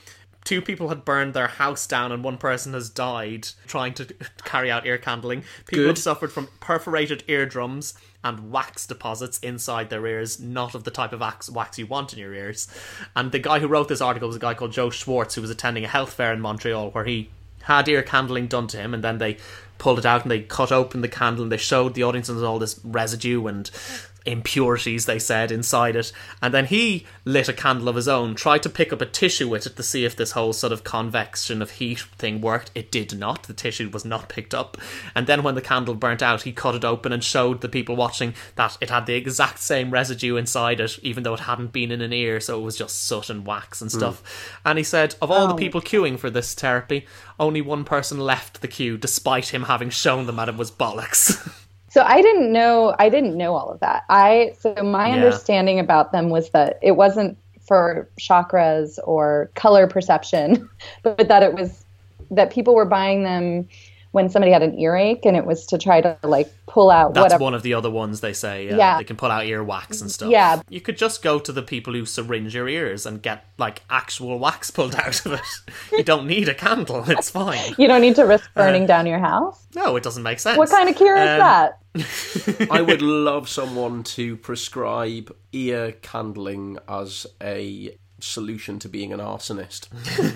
Two people had burned their house down and one person has died trying to carry out ear candling. People Good. have suffered from perforated eardrums and wax deposits inside their ears, not of the type of wax, wax you want in your ears. And the guy who wrote this article was a guy called Joe Schwartz, who was attending a health fair in Montreal where he had ear candling done to him, and then they pulled it out and they cut open the candle and they showed the audience all this residue and impurities, they said, inside it. And then he lit a candle of his own, tried to pick up a tissue with it to see if this whole sort of convection of heat thing worked. It did not. The tissue was not picked up. And then when the candle burnt out, he cut it open and showed the people watching that it had the exact same residue inside it, even though it hadn't been in an ear, so it was just soot and wax and stuff. Mm. And he said, of all oh. the people queuing for this therapy, only one person left the queue, despite him having shown them that it was bollocks. So I didn't know, I didn't know all of that. I, so my Yeah. understanding about them was that it wasn't for chakras or color perception, but, but that it was, that people were buying them when somebody had an earache, and it was to try to like pull out That's whatever. one of the other ones they say. Yeah, Yeah. They can pull out ear wax and stuff. Yeah. You could just go to the people who syringe your ears and get like actual wax pulled out of it. You don't need a candle. It's fine. You don't need to risk burning Uh, down your house. No, it doesn't make sense. What kind of cure is Um, that? I would love someone to prescribe ear candling as a solution to being an arsonist.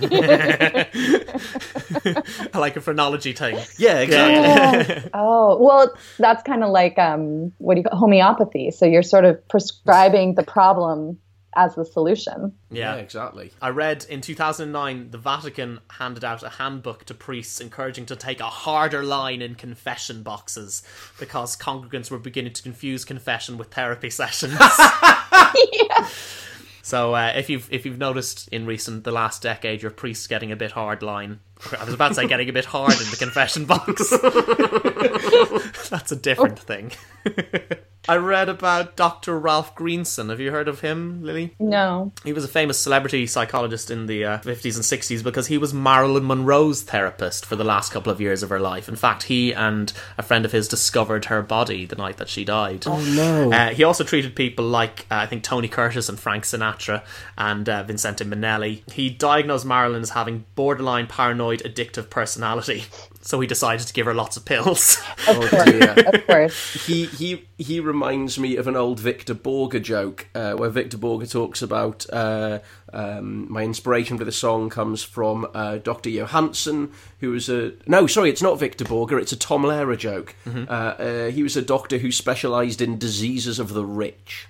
Like a phrenology thing. Yeah, exactly. Oh, well, that's kind of like, um, what do you call homeopathy? So you're sort of prescribing the problem as the solution. Yeah. Yeah, exactly. I read in two thousand nine the Vatican handed out a handbook to priests encouraging to take a harder line in confession boxes because congregants were beginning to confuse confession with therapy sessions. Yeah. So uh, if you've if you've noticed in recent the last decade your priest's getting a bit hard line. I was about to say getting a bit hard in the confession box. That's a different thing. I read about Doctor Ralph Greenson. Have you heard of him, Lily? No. He was a famous celebrity psychologist in the uh, fifties and sixties because he was Marilyn Monroe's therapist for the last couple of years of her life. In fact, he and a friend of his discovered her body the night that she died. Oh, no. Uh, he also treated people like, uh, I think, Tony Curtis and Frank Sinatra and uh, Vincente Minnelli. He diagnosed Marilyn as having borderline paranoid addictive personality. So he decided to give her lots of pills. Of Oh, course. dear. Of course. He he he reminds me of an old Victor Borge joke, uh, where Victor Borge talks about uh, um, my inspiration for the song comes from uh, Doctor Johansson, who was a no, sorry, it's not Victor Borge, it's a Tom Lehrer joke. Mm-hmm. Uh, uh, he was a doctor who specialised in diseases of the rich.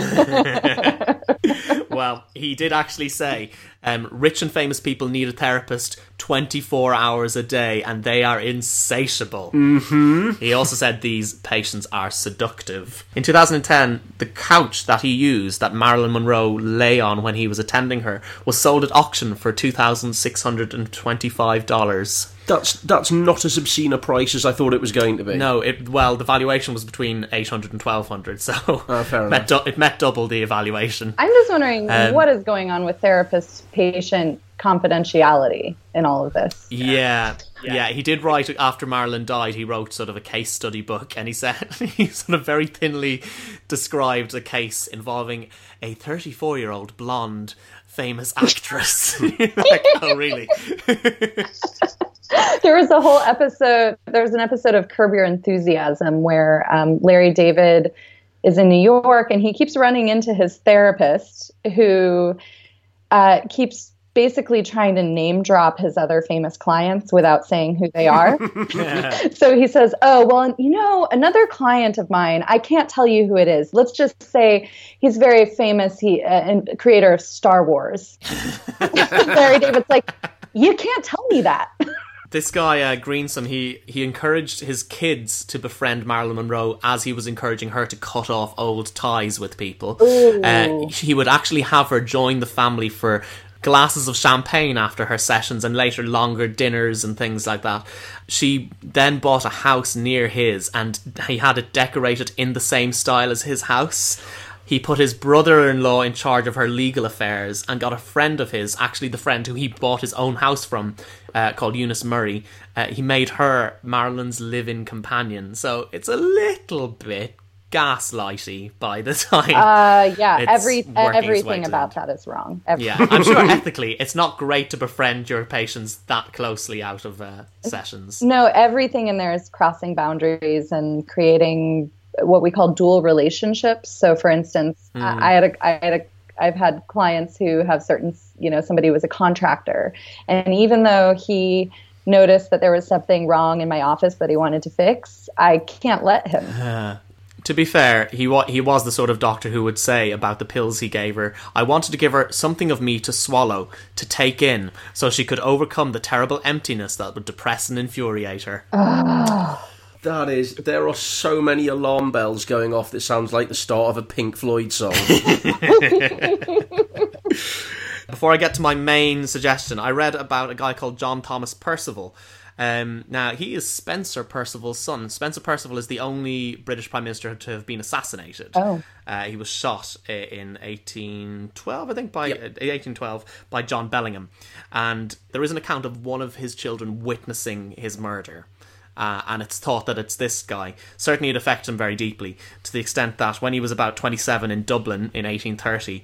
Well, he did actually say um, rich and famous people need a therapist twenty-four hours a day and they are insatiable. Mm-hmm. He also said these patients are seductive. In two thousand ten, the couch that he used, that Marilyn Monroe lay on when he was attending her, was sold at auction for two thousand six hundred twenty-five dollars. That's that's not as obscene a price as I thought it was going to be. No, it well, the valuation was between eight hundred and twelve hundred, so Oh, fair it, met enough. du- it met double the evaluation. I'm just wondering Um, what is going on with therapist-patient confidentiality in all of this. Yeah, yeah, he did write after Marilyn died. He wrote sort of a case study book, and he said he sort of very thinly described a case involving a thirty-four-year-old blonde famous actress. Like, oh, really? There was a whole episode, there was an episode of Curb Your Enthusiasm where um, Larry David is in New York and he keeps running into his therapist who uh, keeps basically trying to name drop his other famous clients without saying who they are. So he says, oh, well, you know, another client of mine, I can't tell you who it is. Let's just say he's very famous, he uh, and creator of Star Wars. Larry David's like, you can't tell me that. This guy, uh, Greenson, he, he encouraged his kids to befriend Marilyn Monroe as he was encouraging her to cut off old ties with people. Uh, he would actually have her join the family for glasses of champagne after her sessions and later longer dinners and things like that. She then bought a house near his and he had it decorated in the same style as his house. He put his brother-in-law in charge of her legal affairs and got a friend of his, actually the friend who he bought his own house from, uh, called Eunice Murray. Uh, he made her Marilyn's live-in companion. So it's a little bit gaslighty by the time. Uh, yeah, it's every working its way everything to about them. that is wrong. Every- Yeah, I'm sure ethically it's not great to befriend your patients that closely out of uh, sessions. No, everything in there is crossing boundaries and creating what we call dual relationships. So, for instance, Mm. I, I had a, I had a, I've had clients who have certain, you know, somebody was a contractor, and even though he noticed that there was something wrong in my office that he wanted to fix, I can't let him. Uh, to be fair, he wa- he was the sort of doctor who would say about the pills he gave her, I wanted to give her something of me to swallow, to take in, so she could overcome the terrible emptiness that would depress and infuriate her. That is, there are so many alarm bells going off that sounds like the start of a Pink Floyd song. Before I get to my main suggestion, I read about a guy called John Thomas Percival. Um, now, he is Spencer Percival's son. Spencer Percival is the only British Prime Minister to have been assassinated. Oh. Uh, he was shot uh, in eighteen twelve, I think, by Yep. uh, eighteen twelve by John Bellingham. And there is an account of one of his children witnessing his murder. Uh, and it's thought that it's this guy. Certainly it affected him very deeply, to the extent that when he was about twenty-seven in Dublin in eighteen thirty,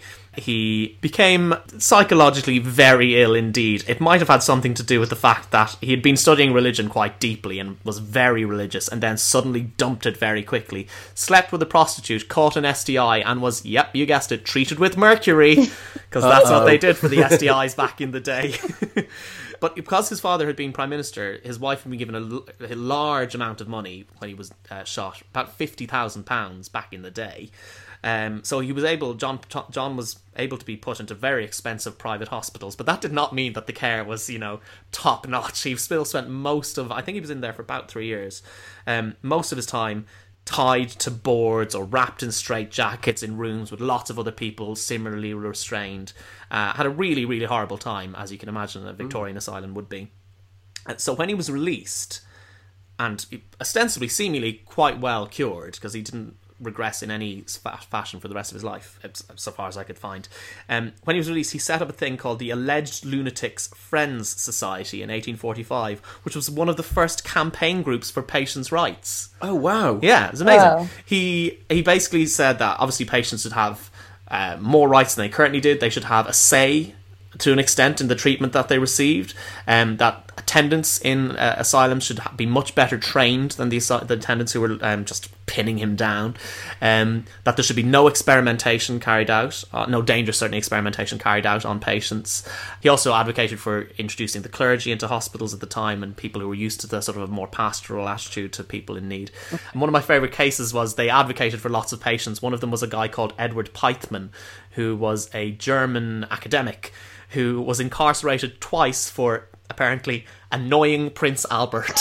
he became psychologically very ill indeed. It might have had something to do with the fact that he had been studying religion quite deeply and was very religious, and then suddenly dumped it very quickly, slept with a prostitute, caught an S T I, and was, yep, you guessed it, treated with mercury, because that's what they did for the S T Is back in the day. But because his father had been Prime Minister, his wife had been given a, l- a large amount of money when he was uh, shot, about fifty thousand pounds back in the day. Um, so he was able, John John was able to be put into very expensive private hospitals, but that did not mean that the care was, you know, top notch. He still spent most of, I think he was in there for about three years, um, most of his time tied to boards or wrapped in straitjackets in rooms with lots of other people similarly restrained. Uh, had a really, really horrible time, as you can imagine a Victorian mm. asylum would be. And so when he was released, and ostensibly, seemingly quite well cured, because he didn't regress in any fa- fashion for the rest of his life, so far as I could find. Um, when he was released, he set up a thing called the Alleged Lunatics Friends Society in eighteen forty-five, which was one of the first campaign groups for patients' rights. Oh, wow. Yeah, it's amazing. Wow. He he basically said that obviously patients should have uh, more rights than they currently did. They should have a say to an extent in the treatment that they received, and um, that attendants in uh, asylums should ha- be much better trained than the, the attendants who were um, just pinning him down, um, that there should be no experimentation carried out, uh, no dangerous certainly experimentation carried out on patients. He also advocated for introducing the clergy into hospitals at the time, and people who were used to the sort of a more pastoral attitude to people in need. And one of my favourite cases was they advocated for lots of patients. One of them was a guy called Edward Peithman, who was a German academic who was incarcerated twice for apparently annoying Prince Albert.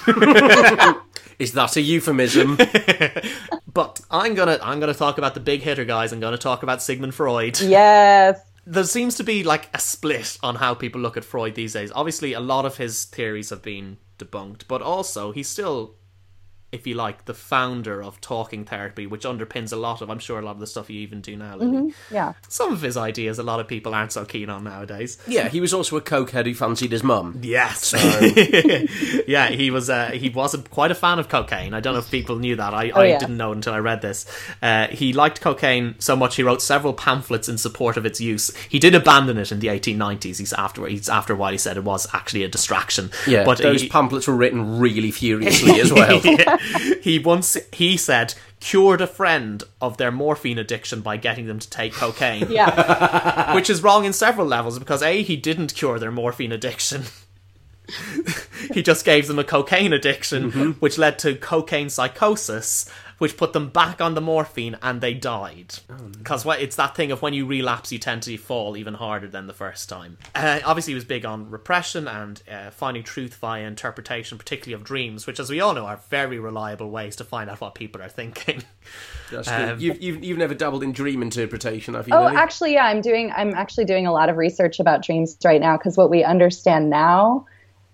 Is that a euphemism? But I'm gonna I'm gonna talk about the big hitter, guys. I'm gonna talk about Sigmund Freud. Yes. There seems to be like a split on how people look at Freud these days. Obviously, a lot of his theories have been debunked, but also he's still, if you like, the founder of talking therapy, which underpins a lot of, I'm sure, a lot of the stuff you even do now, Lily. Mm-hmm. Yeah. Some of his ideas a lot of people aren't so keen on nowadays. Yeah, he was also a cokehead who fancied his mum. Yes. So. Yeah, he was uh, he was a, quite a fan of cocaine. I don't know if people knew that. I, Oh, I yeah. didn't know until I read this. Uh, he liked cocaine so much he wrote several pamphlets in support of its use. He did abandon it in the eighteen nineties. He's after, he's after a while he said it was actually a distraction. Yeah, but those he, pamphlets were written really furiously as well. he once he said cured a friend of their morphine addiction by getting them to take cocaine. Yeah. Which is wrong in several levels, because A, he didn't cure their morphine addiction. He just gave them a cocaine addiction, mm-hmm. which led to cocaine psychosis, which put them back on the morphine, and they died. Because oh, no. It's that thing of when you relapse, you tend to fall even harder than the first time. Uh, obviously, he was big on repression and uh, finding truth via interpretation, particularly of dreams, which, as we all know, are very reliable ways to find out what people are thinking. That's good. Um, you've, you've you've never dabbled in dream interpretation, have you? Oh, Lily? actually, yeah, I'm doing. I'm actually doing a lot of research about dreams right now, because what we understand now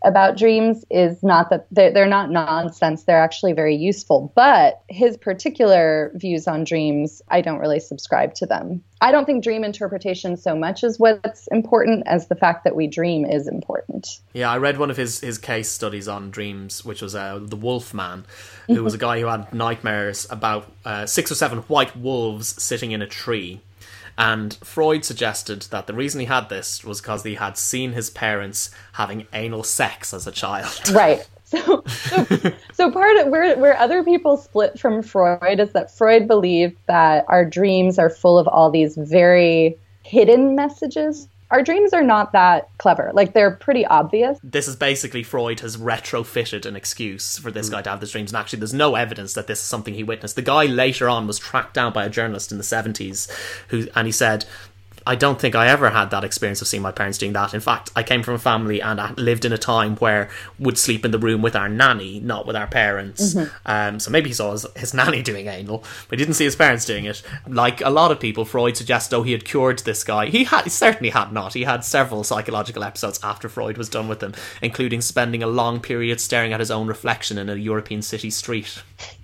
about dreams is not that they're, they're not nonsense. They're actually very useful. But his particular views on dreams, I don't really subscribe to them. I don't think dream interpretation so much is what's important as the fact that we dream is important. Yeah, I read one of his, his case studies on dreams, which was uh, the Wolf Man, who was a guy who had nightmares about uh, six or seven white wolves sitting in a tree. And Freud suggested that the reason he had this was because he had seen his parents having anal sex as a child. Right. So, so, so part of where where other people split from Freud is that Freud believed that our dreams are full of all these very hidden messages. Our dreams are not that clever. Like, they're pretty obvious. This is basically Freud has retrofitted an excuse for this guy to have these dreams, and actually there's no evidence that this is something he witnessed. The guy later on was tracked down by a journalist in the seventies, who, and he said, I don't think I ever had that experience of seeing my parents doing that. In fact, I came from a family and I lived in a time where would sleep in the room with our nanny, not with our parents. Mm-hmm. Um, so maybe he saw his, his nanny doing anal, but he didn't see his parents doing it. Like a lot of people, Freud suggests, oh, he had cured this guy. He had, he certainly had not. He had several psychological episodes after Freud was done with him, including spending a long period staring at his own reflection in a European city street.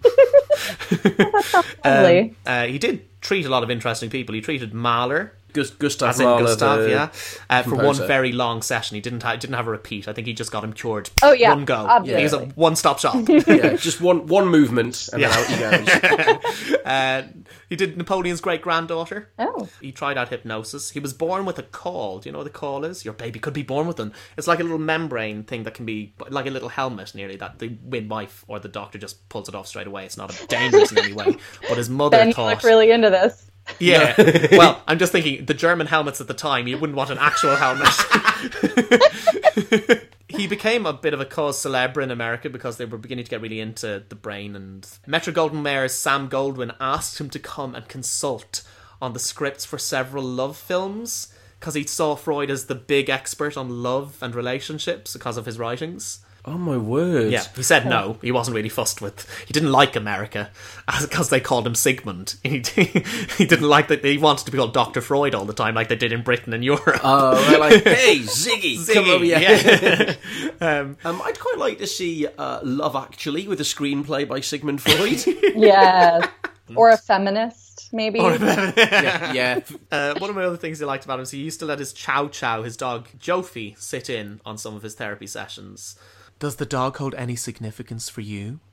um, uh, he did treat a lot of interesting people. He treated Mahler, Gust- Gustav As in Mahler, Gustav, the yeah, uh, for one composer. very long session. He didn't ha- didn't have a repeat. I think he just got him cured. Oh, yeah, one go. obviously. He was a one-stop shop. Yeah, just one one movement, and then out he goes. uh, he did Napoleon's great-granddaughter. Oh. He tried out hypnosis. He was born with a caul. Do you know what a caul is? Your baby could be born with one. It's like a little membrane thing that can be like a little helmet, nearly, that the midwife or the doctor just pulls it off straight away. It's not dangerous in any way. But his mother Ben, you thought... look really into this. Yeah. Well, I'm just thinking, the German helmets at the time, you wouldn't want an actual helmet. He became a bit of a cause célèbre in America because they were beginning to get really into the brain, and Metro-Goldwyn-Mayer's Sam Goldwyn asked him to come and consult on the scripts for several love films because he saw Freud as the big expert on love and relationships because of his writings. Oh my word. Yeah, he said no. He wasn't really fussed with... He didn't like America because they called him Sigmund. He, he didn't like that. He wanted to be called Doctor Freud all the time like they did in Britain and Europe. Oh, they're like, hey, Ziggy, Ziggy, come over here. yeah. um, um, I'd quite like to see uh, Love Actually with a screenplay by Sigmund Freud. Yeah. Or a feminist, maybe. yeah. yeah. uh, one of my other things he liked about him is he used to let his Chow Chow, his dog, Jofi, sit in on some of his therapy sessions. Does the dog hold any significance for you?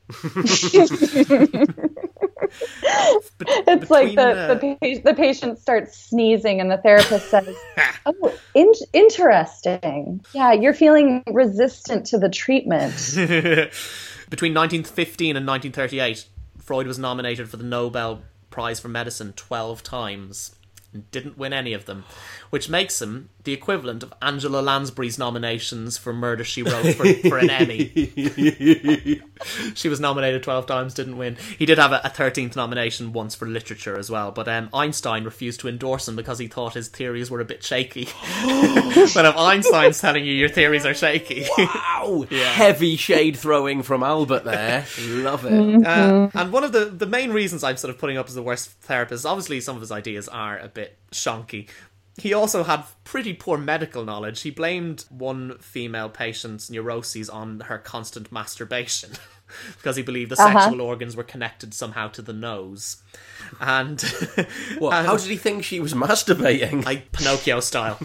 It's like the, uh, the, pa- the patient starts sneezing and the therapist says, oh, in- interesting. Yeah, you're feeling resistant to the treatment. Between nineteen fifteen and nineteen thirty-eight, Freud was nominated for the Nobel Prize for Medicine twelve times and didn't win any of them, which makes him the equivalent of Angela Lansbury's nominations for Murder, She Wrote for, for an Emmy. She was nominated twelve times, didn't win. He did have a, a thirteenth nomination once for literature as well, but um, Einstein refused to endorse him because he thought his theories were a bit shaky. But if Einstein's telling you your theories are shaky... Wow! Yeah. Heavy shade throwing from Albert there. Love it. Mm-hmm. Uh, and one of the, the main reasons I'm sort of putting up as the worst therapist, obviously some of his ideas are a bit shonky. He also had pretty poor medical knowledge. He blamed one female patient's neuroses on her constant masturbation because he believed the uh-huh. sexual organs were connected somehow to the nose. And, what, and how did he think she was masturbating? like Pinocchio style.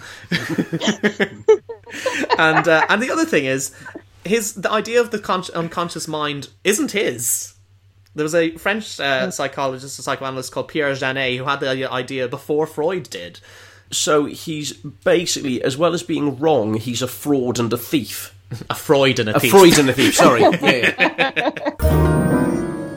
and uh, and the other thing is, his the idea of the con- unconscious mind isn't his. There was a French uh, psychologist, a psychoanalyst called Pierre Janet, who had the idea before Freud did. So he's basically, as well as being wrong, he's a fraud and a thief. A Freud and a, a thief. A Freud and a thief, sorry. yeah, yeah.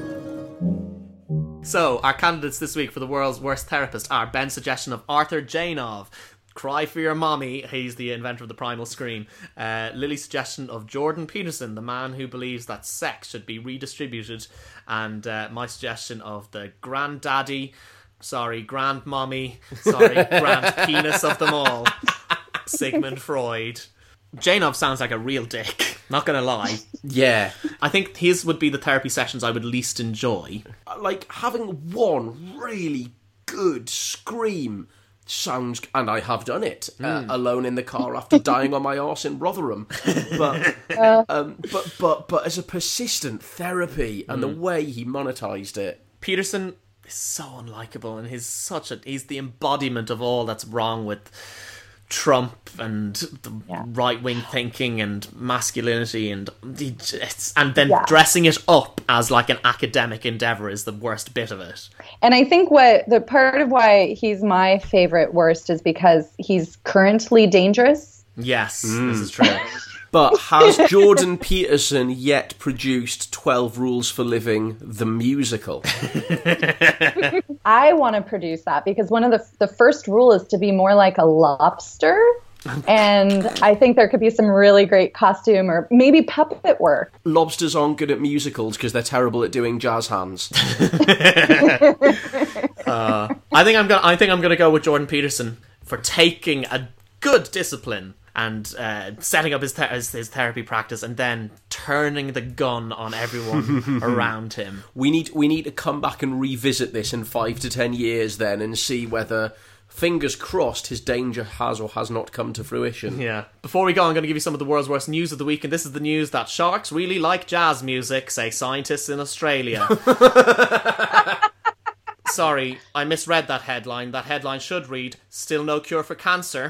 So, our candidates this week for the world's worst therapist are Ben's suggestion of Arthur Janov, Cry for Your Mommy, he's the inventor of the primal scream. Uh, Lily's suggestion of Jordan Peterson, the man who believes that sex should be redistributed. And uh, my suggestion of the granddaddy, sorry, grandmommy, sorry, grand penis of them all, Sigmund Freud. Janov sounds like a real dick, not gonna lie. Yeah. I think his would be the therapy sessions I would least enjoy. Like, having one really good scream sounds, and I have done it, mm. uh, alone in the car after dying on my arse in Rotherham. But, uh. um, but but but as a persistent therapy, and mm. the way he monetized it, Peterson is so unlikable, and he's such a he's the embodiment of all that's wrong with Trump and the yeah. right-wing thinking and masculinity, and he just, and then yeah. dressing it up as like an academic endeavor is the worst bit of it. And I think what the part of why he's my favorite worst is because he's currently dangerous. Yes, mm. this is true. But has Jordan Peterson yet produced twelve Rules for Living, the musical? I want to produce that because one of the the first rule is to be more like a lobster. And I think there could be some really great costume or maybe puppet work. Lobsters aren't good at musicals because they're terrible at doing jazz hands. uh, I think I'm gonna. I think I'm gonna go with Jordan Peterson for taking a good discipline and uh, setting up his, th- his his therapy practice, and then turning the gun on everyone around him. We need we need to come back and revisit this in five to ten years, then, and see whether, fingers crossed, his danger has or has not come to fruition. Yeah. Before we go, I'm going to give you some of the world's worst news of the week, and this is the news that sharks really like jazz music, say scientists in Australia. Sorry, I misread that headline. That headline should read, "Still no cure for cancer."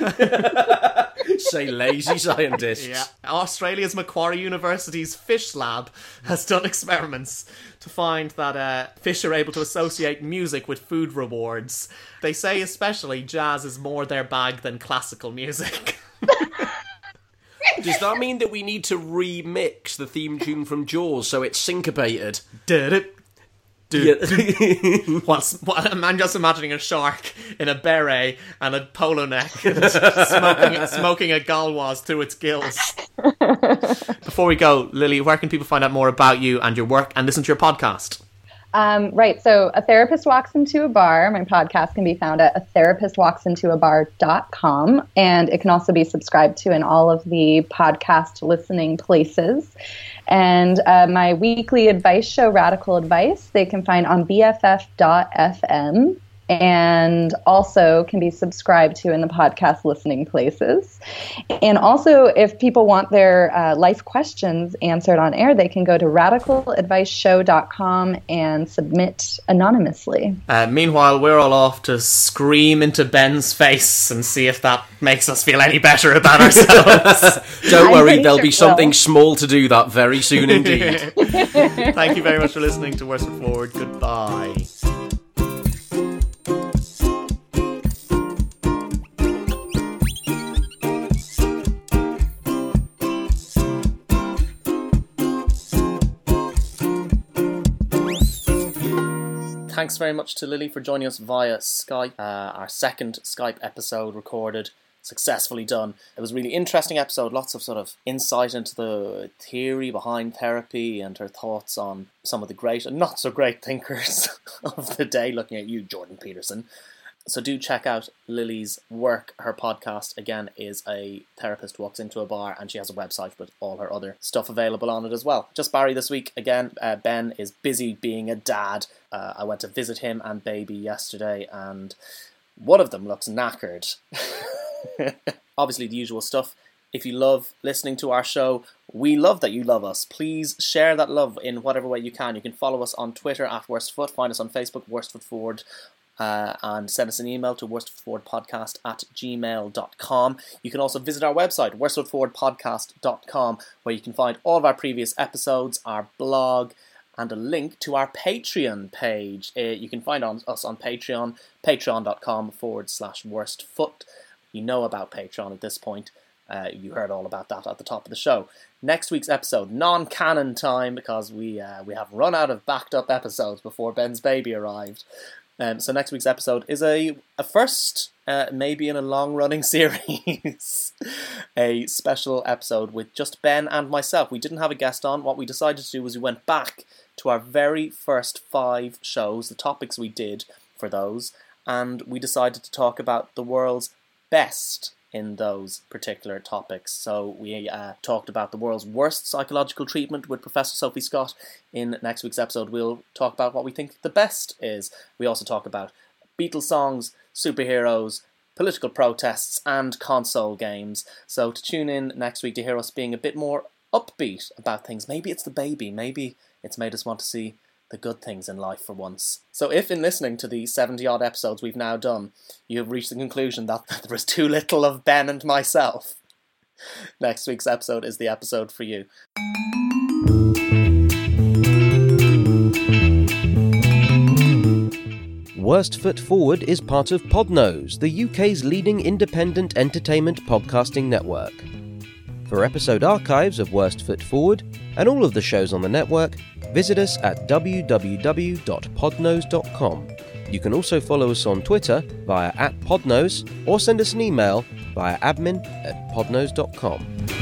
Say lazy scientists. Yeah. Australia's Macquarie University's fish lab has done experiments to find that uh, fish are able to associate music with food rewards. They say especially jazz is more their bag than classical music. Does that mean that we need to remix the theme tune from Jaws so it's syncopated? Did it? Dude, yeah. What's, what, I'm just imagining a shark in a beret and a polo neck smoking, smoking a galwaz to its gills. Before we go, Lily, where can people find out more about you and your work and listen to your podcast? Um, right, so A Therapist Walks Into a Bar. My podcast can be found at a therapist walks into a bar dot com, and it can also be subscribed to in all of the podcast listening places. And uh, my weekly advice show, Radical Advice, they can find on B F F dot F M, and also can be subscribed to in the podcast listening places. And also, if people want their uh, life questions answered on air, they can go to radical advice show dot com and submit anonymously. Uh, meanwhile, we're all off to scream into Ben's face and see if that makes us feel any better about ourselves. Don't worry, there'll sure be something will. small to do that very soon indeed. Thank you very much for listening to Worst Foot Forward. Goodbye. Thanks very much to Lily for joining us via Skype. Uh, our second Skype episode recorded, successfully done. It was a really interesting episode, lots of sort of insight into the theory behind therapy and her thoughts on some of the great and not so great thinkers of the day, looking at you, Jordan Peterson. So do check out Lily's work. Her podcast, again, is A Therapist Walks Into a Bar, and she has a website with all her other stuff available on it as well. Just Barry this week. Again, uh, Ben is busy being a dad. Uh, I went to visit him and baby yesterday, and one of them looks knackered. Obviously, the usual stuff. If you love listening to our show, we love that you love us. Please share that love in whatever way you can. You can follow us on Twitter at Worstfoot, find us on Facebook, Worstfoot Forward, Uh, and send us an email to worstfootforwardpodcast at gmail dot com. You can also visit our website, worstfootforwardpodcast dot com, where you can find all of our previous episodes, our blog, and a link to our Patreon page. Uh, you can find on, us on Patreon, patreon.com forward slash worstfoot. You know about Patreon at this point. Uh, you heard all about that at the top of the show. Next week's episode, non-canon time, because we uh, we have run out of backed up episodes before Ben's baby arrived. Um, so next week's episode is a, a first, uh, maybe in a long-running series, a special episode with just Ben and myself. We didn't have a guest on. What we decided to do was we went back to our very first five shows, the topics we did for those, and we decided to talk about the world's best in those particular topics. So we uh, talked about the world's worst psychological treatment with Professor Sophie Scott. In next week's episode, we'll talk about what we think the best is. We also talk about Beatles songs, superheroes, political protests, and console games. So to tune in next week to hear us being a bit more upbeat about things. Maybe it's the baby, maybe it's made us want to see the good things in life for once. So if in listening to the seventy odd episodes we've now done, you have reached the conclusion that there was too little of Ben and myself, next week's episode is the episode for you. Worst Foot Forward is part of Podnose, the U K's leading independent entertainment podcasting network. For episode archives of Worst Foot Forward and all of the shows on the network, visit us at w w w dot podnose dot com. You can also follow us on Twitter via at podnose or send us an email via admin at podnose dot com.